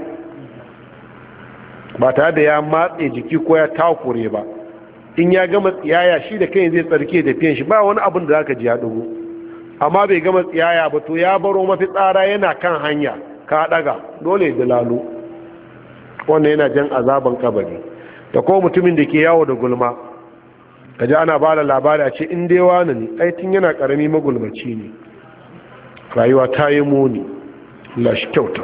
ba tare da ya matse jiki ko ya takure ba. in ya gama tsiyaya shi da kai zai tsarki da fiyan shi, ba wani abin da zaka ji ya dugo. amma bai gama tsiyaya ba to ya baro mafi tsara yana kan hanya ka daga dole da lalo, wannan yana jan azaban kabari. da ko mutumin da ke yawo da gulma kaji ana ba da labari a ce in dai wani ne aitin yana karami magulmaci ne, rayuwa ta yi muni, Allah shi kyauta.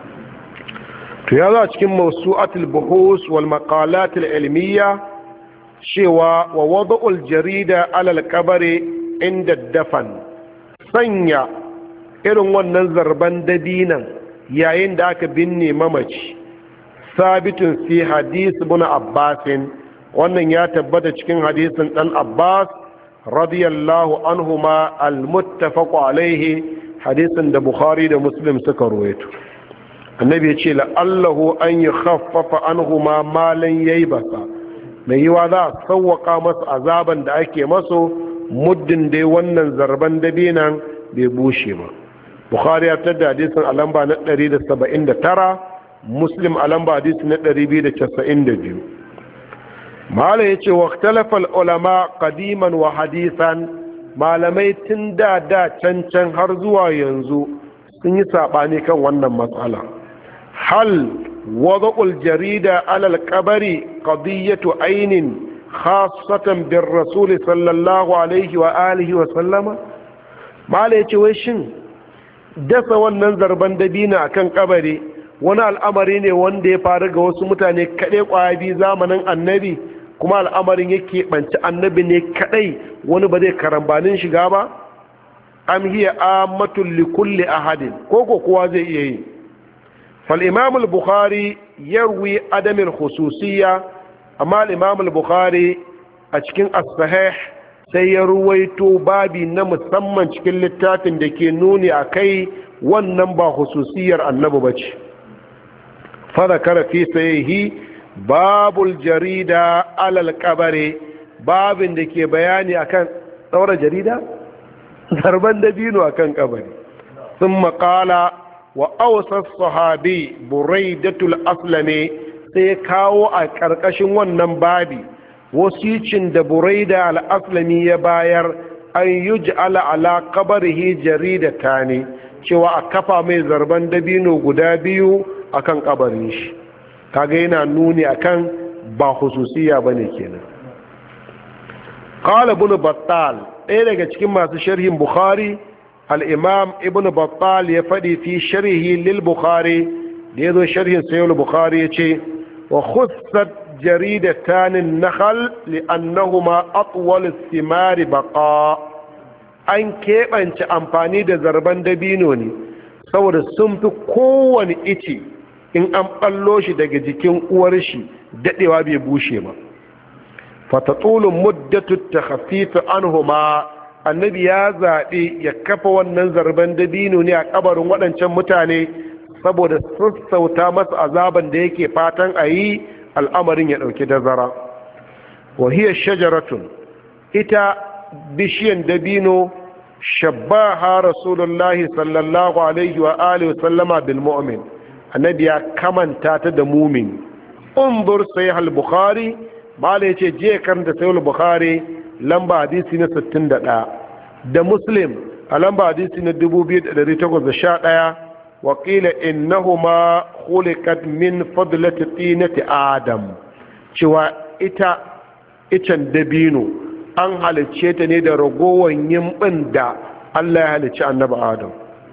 to ya zo a cikin mawsu'atul buhus wal maqalatul ilmiya cewa wa wada'ul jarida alal qabri inda dafan, sanya irin wannan zarban dabinan yayin da aka binne mamaci, sabitun fi hadis ibn abbasin, wannan ya tabbata cikin hadisin dan abbas radiyallahu anhuma al-muttafaq alaihi, hadisin da bukhari da muslim suka ruwaito. annabi ya ce la'allahu an yukhaffafa anhuma ma lan yaybasa, mai yiwa za a sauwaka masa azaban da ake maso muddin dai wannan zarban dabinan bai bushe ba. bukhari ya tada hadisin a lamba na 179, muslim a lamba hadisi na 292. mala ya ce wa talafal ulama qadiman wa hadisan, malamai tun da cancan har zuwa yanzu sun yi saɓani kan wannan matsala. hal wada'ul jarida alal qabari qadiyatu ainin khassatan bir rasul sallallahu alaihi wa alihi wa sallama? mala ya ce wai shin dasa wannan zarban dabina akan kabari wani al'amari ne wanda ya faru ga wasu mutane kaɗai ƙwaya biyu zamanin annabi, kuma al'amarin yake ɓanci annabi ne kaɗai, wani ba zai karambanin shiga ba? am hiya ammatul li kulli ahadin, ko kowa zai iya yi? fal imam al-bukhari yarwi adam al-khususiyya, amma al-imam al-bukhari a cikin as-sahih sai ya ruwaito babi na musamman cikin littafin da ke nuni akai wannan ba khususiyar annabi bace. fa zakara fi sahihi babul jarida alal kabare, babin da ke bayani akan ɗaura jarida zarban dabino akan kabari. sun maƙala wa awsas sahabi buraidatul aslami, sai kawo a ƙarƙashin wannan babi wasicin da buraida al-aslami ya bayar, an yuj'ala ala qabrihi jaridatani, cewa a kafa mai zarban dabino guda biyu akan kabarin shi. kaga yana nuni akan ba khususiya bane kenan. qala ibn battal, ɗaya daga cikin masu sharhin bukhari, al-imam ibn battal ya faɗi fi sharhi lil bukhari, da yazo sharhin sahih bukhari yace wa khussat jaridatan an-nakhl li'annahuma atwal ath-thimar baqa, an keɓance amfani da zarban dabino ne saboda sun fi kowane ice in an ɓallo shi daga jikin uwar shi daɗewa bai bushe ba. fatatulun muddatu takhfif anhuma, annabi ya zaɓi ya kafa wannan zarban dabino ne a kabarin waɗancan mutane saboda sassauta masa azaban da yake fatan a yi, al'amarin ya ɗauki dazara. wa hiya shajaratun, ita bishiyan dabino shabbaha rasulullahi sallallahu alaihi wa alihi wa sallama bil mu'min, annabi ya kamanta ta da mumin. unzur sahih al-bukhari, mala yace je karanta sahih al-bukhari lamba hadisi na 61 da Muslim a lamba hadisi na 2811 wa qila innahuma khuliqat min fadlati tinati adam, cewa icen dabino an halicce ta ne da ragowar yimbin da Allah ya halicci annabi Adam.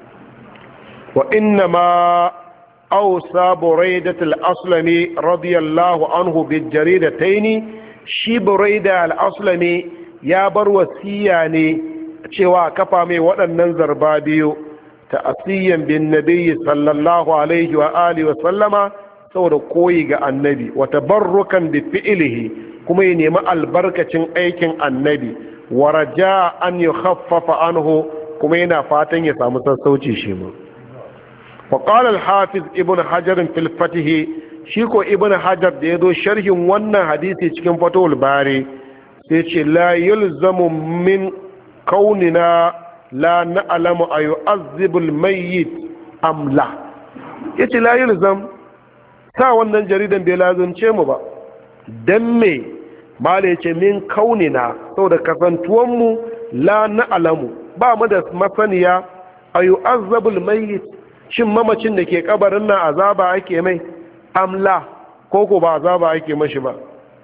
wa inna ma awsa buraidat al-aslami radiyallahu anhu bil jaridataini, shi buraida al-aslami ya bar wasiya ne cewa kafa mai waɗannan zarba biyu ta'asiyan bin nabiyyi sallallahu alaihi wa alihi wa sallama, saboda koyi ga annabi, wa tabarrukan bi fi'lihi, kuma ya nemi albarkacin aikin annabi, wa raja an yukhaffafa anhu, kuma yana fatan ya samu sassauci shi ma. wa qala al-hafiz ibn hajar fil fath, shi ko ibn hajar da yazo sharhin wannan hadisi cikin fatul bari sai ce la yulzamu min kaunina la na'lamu ayu'azzibu al-mayyit am la, yace la yulzam, sa wannan jaridan bai lazunce mu ba, dan me mala yace min kaunina, saboda kasantuwan mu la na'lamu, ba mu da masaniya ayu'azzibu al-mayyit, shin mamacin da ke kabarin nan azaba ake mai amla ko ba azaba ake mashi ba.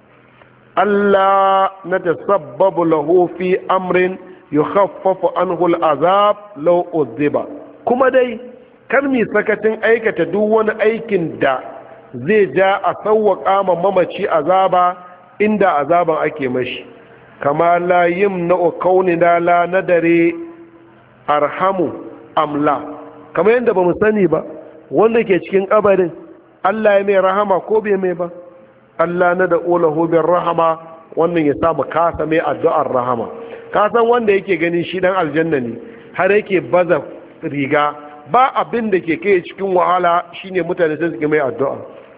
Allah na tasabbabu lahu fi amrin yukhaffafu anhu al'azab law udhiba, kuma dai kar mi sakacin aikata duk wani aikin da zai ja a sauwaka ma mamaci azaba inda azaban ake mashi, kama la yimna'u kaunina la nadari arhamu amla, kamar yadda ba mu sani ba wanda ke cikin kabarin Allah ya mai rahama ko bai mai ba. Allah na da ulahu bin rahama, wannan ya samu kasa mai addu'ar rahama. Kasan wanda yake ganin shi dan aljanna ne har yake baza riga, ba abin da ke kai cikin wahala shine mutane sai suke mai addu'a.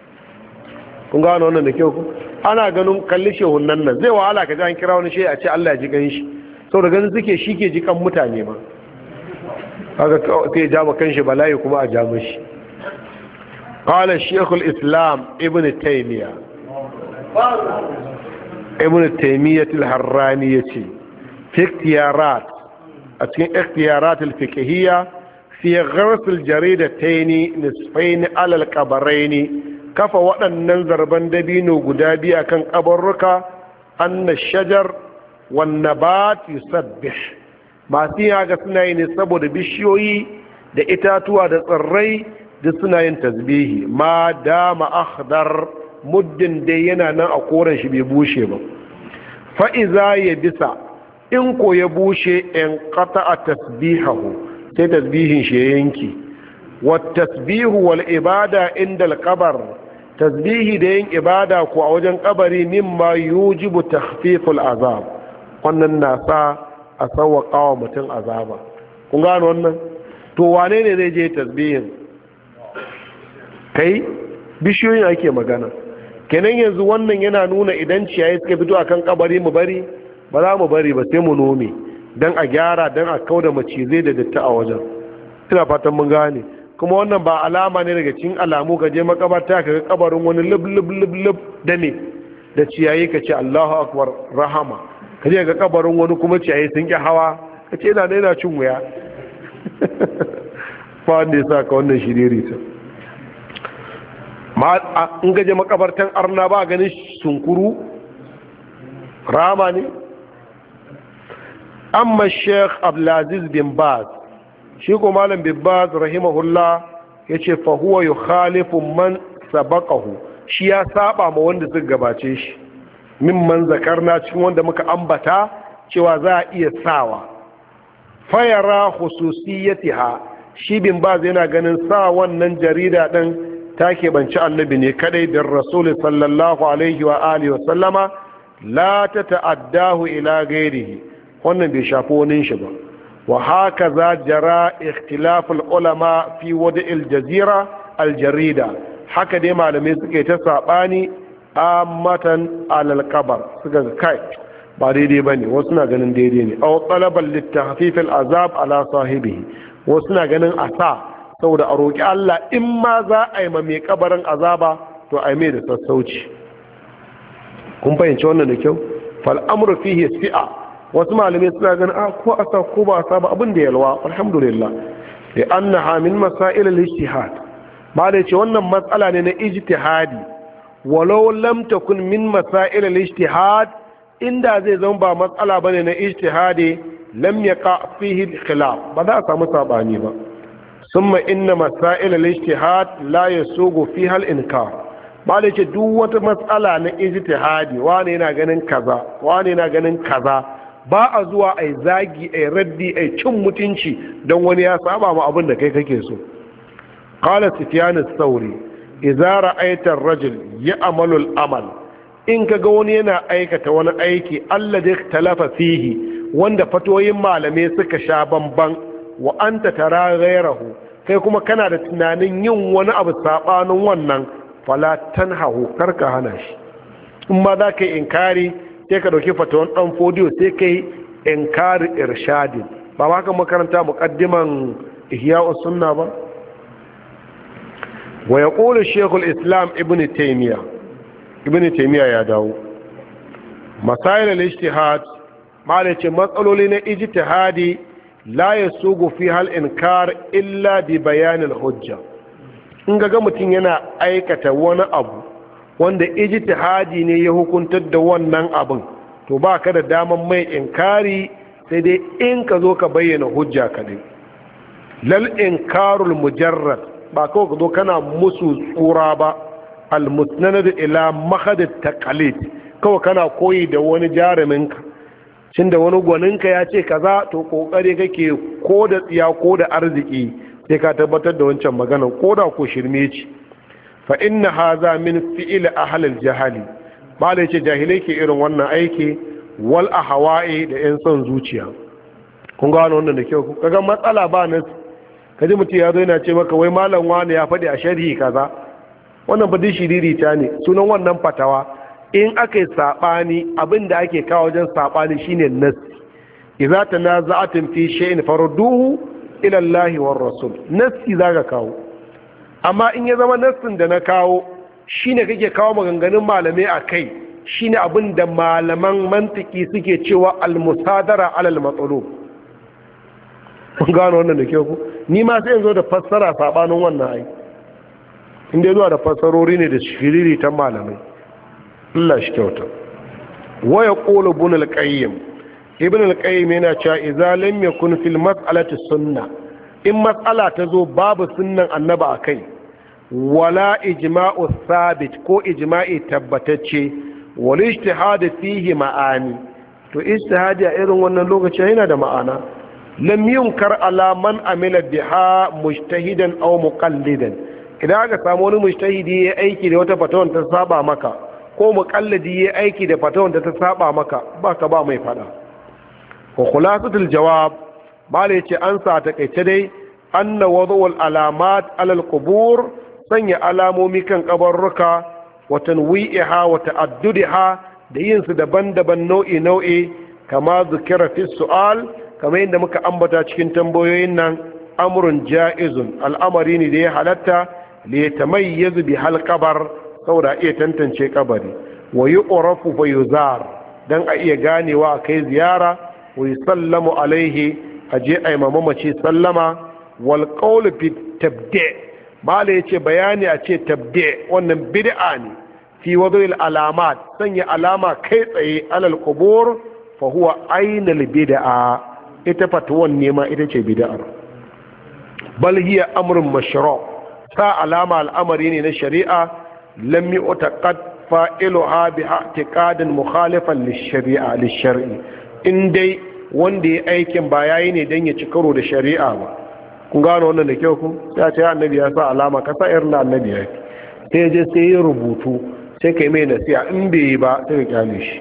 Kun gano wannan da kyau ku? Ana ganin kalli shehun nan zai wahala ka ji an kira wani shehi a ce Allah ya ji gan shi, saboda ganin suke shi ke ji kan mutane ma. haka sai ja ma kanshi bala'i kuma a ja mashi. qala shaykhul islam ibn taymiya al-harrani yace fi ikhtiyarat, a cikin ikhtiyarat al-fiqhiyya fi ghars al-jaridatayn nisfayn ala al-qabrayn, kafa waɗannan zarban dabino guda biyu akan kabarruka, anna shajar wan nabat yusabbih, masu yaga suna yi ne saboda bishiyoyi da itatuwa da tsirrai da suna yin tasbihi, ma dama akhdar, muddin dai yana nan a koren shi bai bushe ba. fa'iza ya bisa, in ko ya bushe in kata a tasbihahu, sai tasbihin shi ya yanki. wa tasbihu wal ibada inda alkabar, tasbihi da yin ibada ko a wajen kabari mimma yujibu takhfiful azab, wannan na sa a sauwaƙa wa mutum azaba. kun gano wannan? to wane ne zai je tasbihin? kai bishiyoyin ake magana. kenan yanzu wannan yana nuna idan ciyayi suka fito akan kabari mu bari? ba za mu bari ba, sai mu nome don a gyara, don a kauda macizai da datti a wajen. ina fatan mun gane. kuma wannan ba alama ne daga cikin alamu ka je makabarta ka ga kabarin wani lub da ne da ciyayi ka ce Allahu akbar rahama, ka je ga kabarin wani kuma ciyayi sun ki hawa ka ce yana cin wuya. fa wanda ya sa ka wannan shiriri ta ma in gaje makabartan arna ba ganin sunkuru rama ne. amma Sheikh Abdulaziz bin Baz, shi ko malam bin Baz rahimahullah yace fa huwa yukhalifu man sabaqahu, shi ya saba ma wanda suka gabace shi, mimman zakarna cikin wanda muka ambata cewa za a iya sawa. fayara khususiyatiha, shi bin Baz yana ganin sa wannan jarida din ta keɓanci annabi ne kadai, bin rasul sallallahu alaihi wa alihi wa sallama, la ta ta'addahu ila gairihi, wannan bai shafi wani shi ba. wa haka za jara ikhtilaful ulama fi wada'il jazira aljarida, haka dai malamai suke ta sabani ammatan alal qabar, suka kai ba daidai bane, wasu na ganin daidai ne. aw talaban litahfif al'azab ala sahibihi, wasu na ganin asa saboda a roƙi Allah in ma za a yi ma mai kabarin azaba to a yi mai da sassauci. kun fahimci wannan da kyau? fal amru fihi si'a wasu malamai suna ganin ko a sa ko ba a sa ba abin da yalwa alhamdulillah li annaha min masail al-ijtihad ba da ce wannan matsala ne na ijtihadi walau lam takun min masail al-ijtihad inda zai zama ba matsala bane na ijtihadi lam yaqa fihi khilaf ba za a samu sabani ba summa inna masail al-ijtihad la yasugu fiha al-inkar ba da ce duk wata matsala na ijtihadi wani yana ganin kaza wani yana ganin kaza ba a zuwa ai zagi ai raddi ai cin mutunci don wani ya saba ma abin da kai kake so qala sufyan ath-thawri idza ra'aita ar-rajul ya'malu al-amal in kaga wani yana aikata wani aiki alladhi ikhtalafa fihi wanda fatoyin malamai suka sha bamban wa anta tara ghayrahu kai kuma kana da tunanin yin wani abu sabanin wannan fala tanhahu karka hana shi in ma za ka yi inkari sai ka dauki fatawan dan fodiyo sai kai inkari irshadin ba ma kan makaranta muqaddiman ihya'us sunna ba wa yaqulu shaykhul islam ibn taymiya ya dawo masail al-ijtihad malace matsaloli na ijtihadi la yasugu fi hal inkar illa bi bayan al-hujja in ga mutum yana aikata wani abu wanda ijtihadi ne ya hukuntar da wannan abin to ba ka da daman mai inkari sai dai in ka zo ka bayyana hujja kadai lal inkarul mujarrad ba kawai ka zo kana musu tsura ba al-musnad ila mahad at-taqlid kawai kana koyi da wani jaruminka cin da wani gwaninka ya ce kaza to kokari kake ko da tsiya ko da arziki sai ka tabbatar da wancan magana ko da ko shirme ce fa inna hadha min fi'l ahli al-jahali malai ce jahilai ke irin wannan aiki wal ahwa'i da yan son zuciya kun ga wannan da kyau kaga matsala ba nan kaji mutum ya zo yana ce maka wai malam wani ya faɗi a sharhi kaza wannan ba din shiririta ne sunan wannan fatawa in aka yi saɓani abin da ake kawo wajen saɓani shine nassi idza tanaza'atum fi shay'in farudduhu ila Allah war rasul nassi zaka kawo amma in ya zama nassin da na kawo shine kake kawo maganganun malamai akai shine abin da malaman mantiki suke cewa al-musadara ala al-matlub kun gano wannan da kyau ku ni ma sai yanzu da fassara sabanin wannan ai inda zuwa da fassarori ne da shiriri ta malamai Allah shi kyauta wa yaqulu ibn al-qayyim ibn al-qayyim yana cewa idza lam yakun fil mas'alati sunnah in mas'ala ta zo babu sunnan annaba akai wala ijma'u thabit ko ijma'i tabbatacce wal ijtihad fihi ma'ani to ijtihadi a irin wannan lokacin yana da ma'ana lam yunkar ala man amila biha mujtahidan aw muqallidan idan aka samu wani mujtahidi ya aiki da wata fatawan ta saba maka ko muqallidi ya aiki da fatawan da ta saba maka baka ba mai fada wa khulasatul jawab bale yace an sa takeice dai anna wad'ul alamat ala alqubur sanya alamomi kan kabarruka wa tanwi'iha wa ta'addudiha da yin su daban-daban nau'i kama zikira fi su'al kamar yadda muka ambata cikin tambayoyin nan amrun ja'izun al'amari ne da ya halatta li yatamayyazu bi hal qabar saboda iya tantance kabari wa yu'rafu fa yuzar dan a iya ganewa kai ziyara wa yusallamu alaihi aje ai mamaci sallama wal qawl fi tabdi bala yace bayani a ce tabdi wannan bid'a ne fi wadil alamat sanya alama kai tsaye alal qubur fa huwa ainul bid'a ita fatuwan nema ita ce bid'ar bal hiya amrun mashru' sa alama al'amari ne na shari'a lam yu'taqad fa'iluha bi i'tiqadin mukhalifan lish-shari'a lish-shar'i in dai wanda ya aikin ba yayi ne dan ya ci karo da shari'a ba kun gano wannan da kyau ku sai ce annabi ya sa alama ka sa irin annabi ya sai je sai ya rubutu sai kai mai nasiha in bai yi ba sai ka kyale shi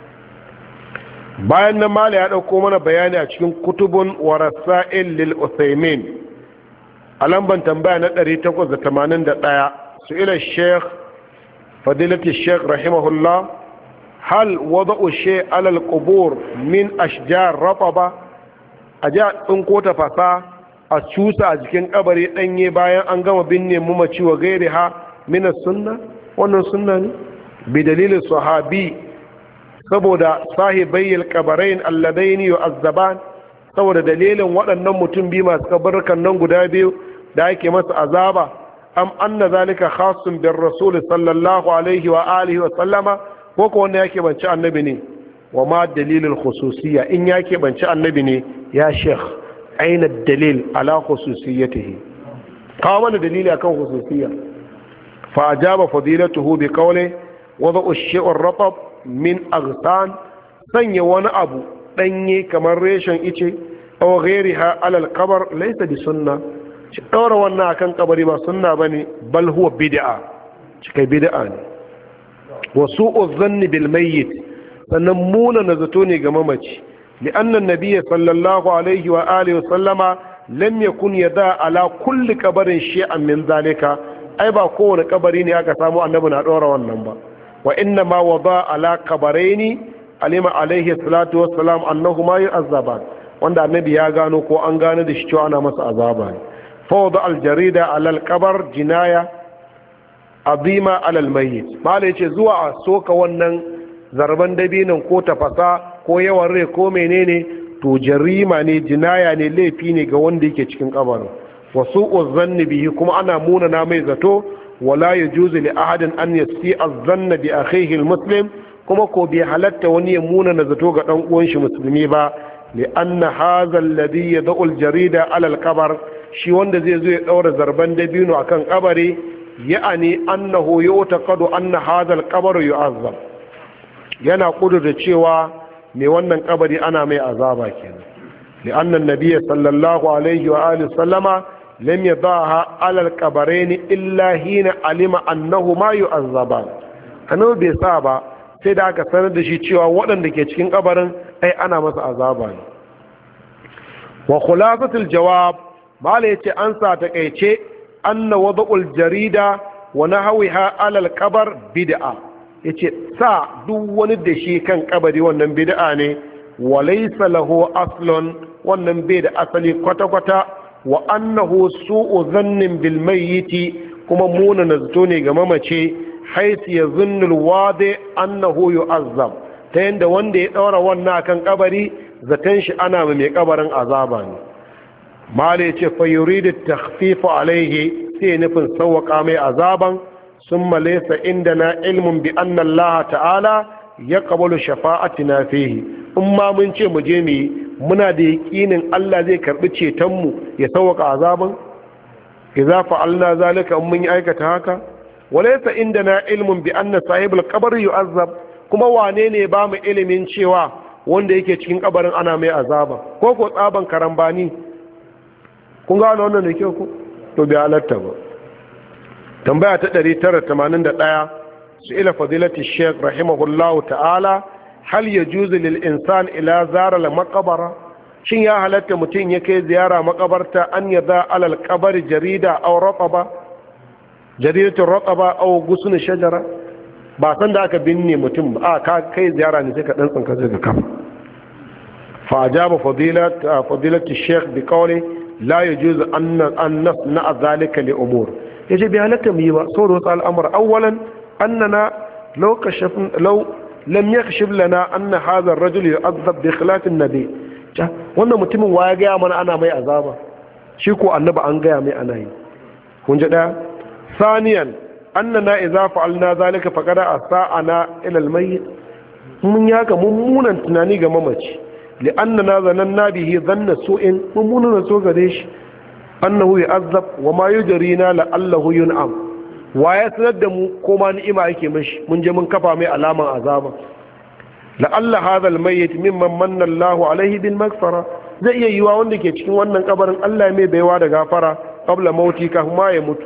bayan nan mala ya dauko mana bayani a cikin kutubun wa rasail lil Uthaymin a lamban tambaya na 881 su'ila Sheikh fadilati Sheikh rahimahullah hal wada'u shay ala al qubur min ashjar rataba aja tsinko ta fasa a cusa a jikin kabari danye bayan an gama binne mu maci wa gairiha min as-sunna wannan sunna ne bi dalilin sahabi saboda sahibayil qabarain alladaini yu'azzaban, saboda dalilin waɗannan mutum biyu masu kabarkan nan guda biyu da ake masa azaba, am anna zalika khassun bir rasul sallallahu alaihi wa alihi wa sallama, ko ko wanda yake banci annabi ne? wa ma dalilul khususiyya, in yake banci annabi ne ya sheikh aina dalil ala khususiyatihi, kawo mana dalili akan khususiyya. fa ajaba fadilatuhu bi qawli wada'u ash-shay'u ar-ratab min aghsan, sanya wani abu danye kamar reshen ice aw ghairiha ala al-qabr laysa bi sunna, shi daura wannan akan kabari ba sunna bane, bal huwa bid'a, cikai bid'a ne. wa su'u dhanni bil mayyit, sannan muna nazato ne ga mamaci, li'anna an-nabiy sallallahu alaihi wa alihi wa sallama lam yakun yada ala kulli kabarin shay'an min zalika, ai ba kowane kabari ne aka samu annabi na daura wannan ba. wa inna ma wada ala kabaraini alima alaihi salatu wassalam annahuma yu'azzaban, wanda annabi ya gano ko an gano da shi cewa ana masa azaba ne. fa wada al jarida ala al qabr jinaya azima ala al mayyit, mala yace zuwa a soka wannan zarban dabinin ko tafasa ko yawan rai ko menene, to jarima ne, jinaya ne, laifi ne ga wanda yake cikin kabarin. wasu uzanni bihi, kuma ana munana mai zato, wala yajuzu li ahadin an yasi azanna bi akhihi almuslim, kuma ko bi halatta wani ya munana zato ga dan uwan shi musulmi ba, li anna hadha alladhi yad'u aljarida ala alqabr, shi wanda zai zo ya daura zarban dabino akan kabari, ya'ani annahu yu'taqadu anna hadha alqabr yu'azzab, yana kudurta cewa mai wannan kabari ana mai azaba kenan. li anna an-nabiy sallallahu alaihi wa alihi sallama lam yadaha ala al-qabarain illa hina alima annahu ma yu'azzaban, annabi bai sa ba sai da aka sanar da shi cewa waɗanda ke cikin kabarin ai ana masa azaba ne. wa khulasatul jawab, mala yace an sa takeice anna wada'ul jarida wa nahwiha ala al-qabr bid'a, yace sa duk wani da shi kan kabari wannan bid'a ne. wa laysa lahu aslun, wannan bai da asali kwata-kwata. wa annahu su'u dhannin bil mayyiti, kuma muna nazto ne ga mamace, haisu yazunnu alwadi annahu yu'azzab, ta yanda wanda ya daura wannan kan kabari zaton shi ana mai kabarin azaba ne. mala yace fa yuridu takhfifu alaihi, sai nufin sawwaka mai azaban. summa laysa indana ilmun bi anna Allah ta'ala yaqbalu shafa'atina fihi, in ma mun ce mu je mu muna da yaƙinin Allah zai karɓi cetonmu ya sauwaka azaban? idza fa'alna zalika, mun yi aikata haka. walaysa indana ilmun bi anna sahibul qabr yu'azzab, kuma wane ne ba mu ilimin cewa wanda yake cikin kabarin ana mai azaba, ko ko tsaban karambani? kun ga wannan da kyau ko to bai halatta ba. tambaya ta 981, su'ila fadilati shaykh rahimahullahu ta'ala, hal yajuzu lil insan ila zara al maqbara, shin ya halatta mutum ya kai ziyara makabarta an yada alal qabri jarida aw rataba, jaridatu rataba aw gusn shajara, ba san da aka binne mutum ba, ka kai ziyara ne sai ka dan tsinka sai ka kafa. fa ajaba fadilatu shaykh bi qawli la yajuzu an nasna zalika li umur, yace bi halatta mu yi ba saboda wasu al'amur. awwalan annana law kashafna law lam yakshif lana anna hadha ar-rajul yu'adhab bi khilaf an-nabi, wannan mutumin waya gaya mana ana mai azaba, shi ko annabi an gaya mai ana yi. kun ji daya. saniyan annana idza fa'alna zalika faqad asa'ana ila al-mayyit, mun yaka mummunan tunani ga mamaci, li'annana zananna bihi dhanna su'in, mummunan so gare shi, annahu yu'azzab wa ma yujrina la'allahu yun'am, waya sanar da mu ko ma ni'ima yake mishi, mun je mun kafa mai alaman azaba. la'alla hadha al-mayyit mimman manna Allahu alaihi bil maghfara, zai iya yiwa wanda ke cikin wannan kabarin Allah mai baiwa da gafara qabla mauti, ka ma ya mutu,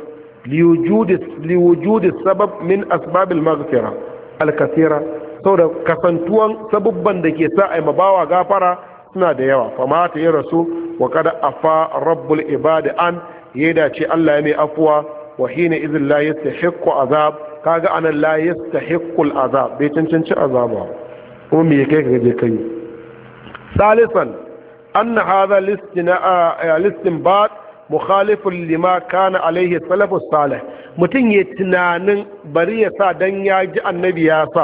liwujudi sabab min asbab al-maghfira al-kathira, saboda kasantuwan sabubban da ke sa ai mabawa gafara suna da yawa. fa mata ya rasu wa kada afa rabbul ibadi an, ya dace Allah ya mai afuwa, wa hina idhin la yastahiqqu azab, kaga anan la yastahiqqu al-azab, bai cancanci azaba, kuma me kai ka je kai. salisan anna hadha listinbat mukhalifun lima kana alaihi salafus salih, mutum ya tunanin bari ya sa dan ya ji annabi ya sa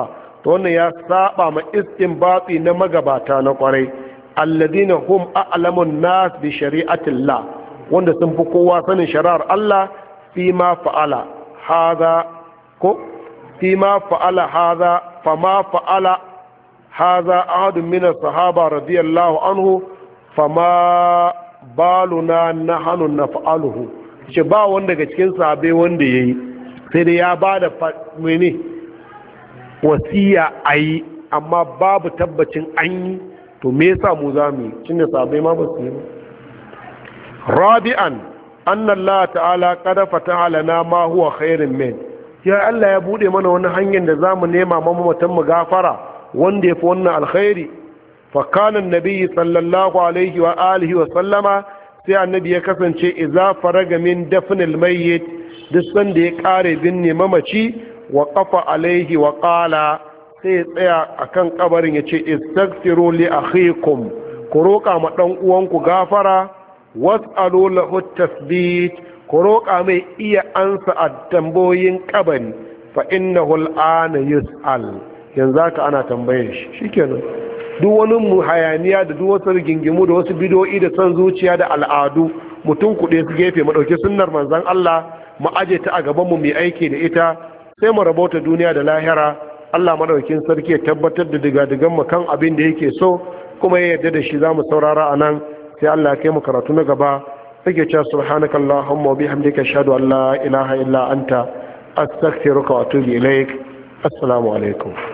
to wannan ya saba ma istinbati na magabata na kwarai alladina hum a'lamun nas bi shari'atillah wanda sun fi kowa sanin shari'ar Allah fi ma fa'ala hadha ko fi ma fa'ala hadha fama fa'ala hadha ahad min as-sahaba radiyallahu anhu fama baluna nahnu naf'aluhu ce ba wanda daga cikin sahabbai wanda yayi sai dai ya bada mene wasiya ayi amma babu tabbacin an yi to me yasa mu zamu yi cinda sahabbai ma ba su yi rabi'an anna Allah ta'ala qad fataha lana ma huwa khairun min ya Allah ya bude mana wani hanyar da zamu nema mamatan mu gafara wanda yafi wannan alkhairi fa kana annabi sallallahu alaihi wa alihi wa sallama sai annabi ya kasance idza faraga min dafnil mayyit duk sanda ya kare binne mamaci wa qafa alaihi wa qala sai tsaya akan kabarin yace istaghfiru li akhikum ku roka ma dan uwanku gafara was'alu lahu tasbit ku roƙa mai iya ansa a tambayoyin kabari fa innahu al'ana yus'al yanzu haka ana tambayar shi shikenan duk wani mu hayaniya da duk wasu rigingimu da wasu bidoyi da son zuciya da al'adu mutum kuɗe su gefe mu ɗauki sunnar manzon Allah mu aje ta a gaban mu mai aiki da ita sai mu rabauta duniya da lahira Allah madaukakin sarki ya tabbatar da digadigan mu kan abin da yake so kuma ya yarda da shi zamu saurara anan sai Allah ya kai mu karatu na gaba sake cewa subhanaka allahumma wa bihamdika ashhadu an la ilaha illa anta astaghfiruka wa atubu ilaik assalamu alaikum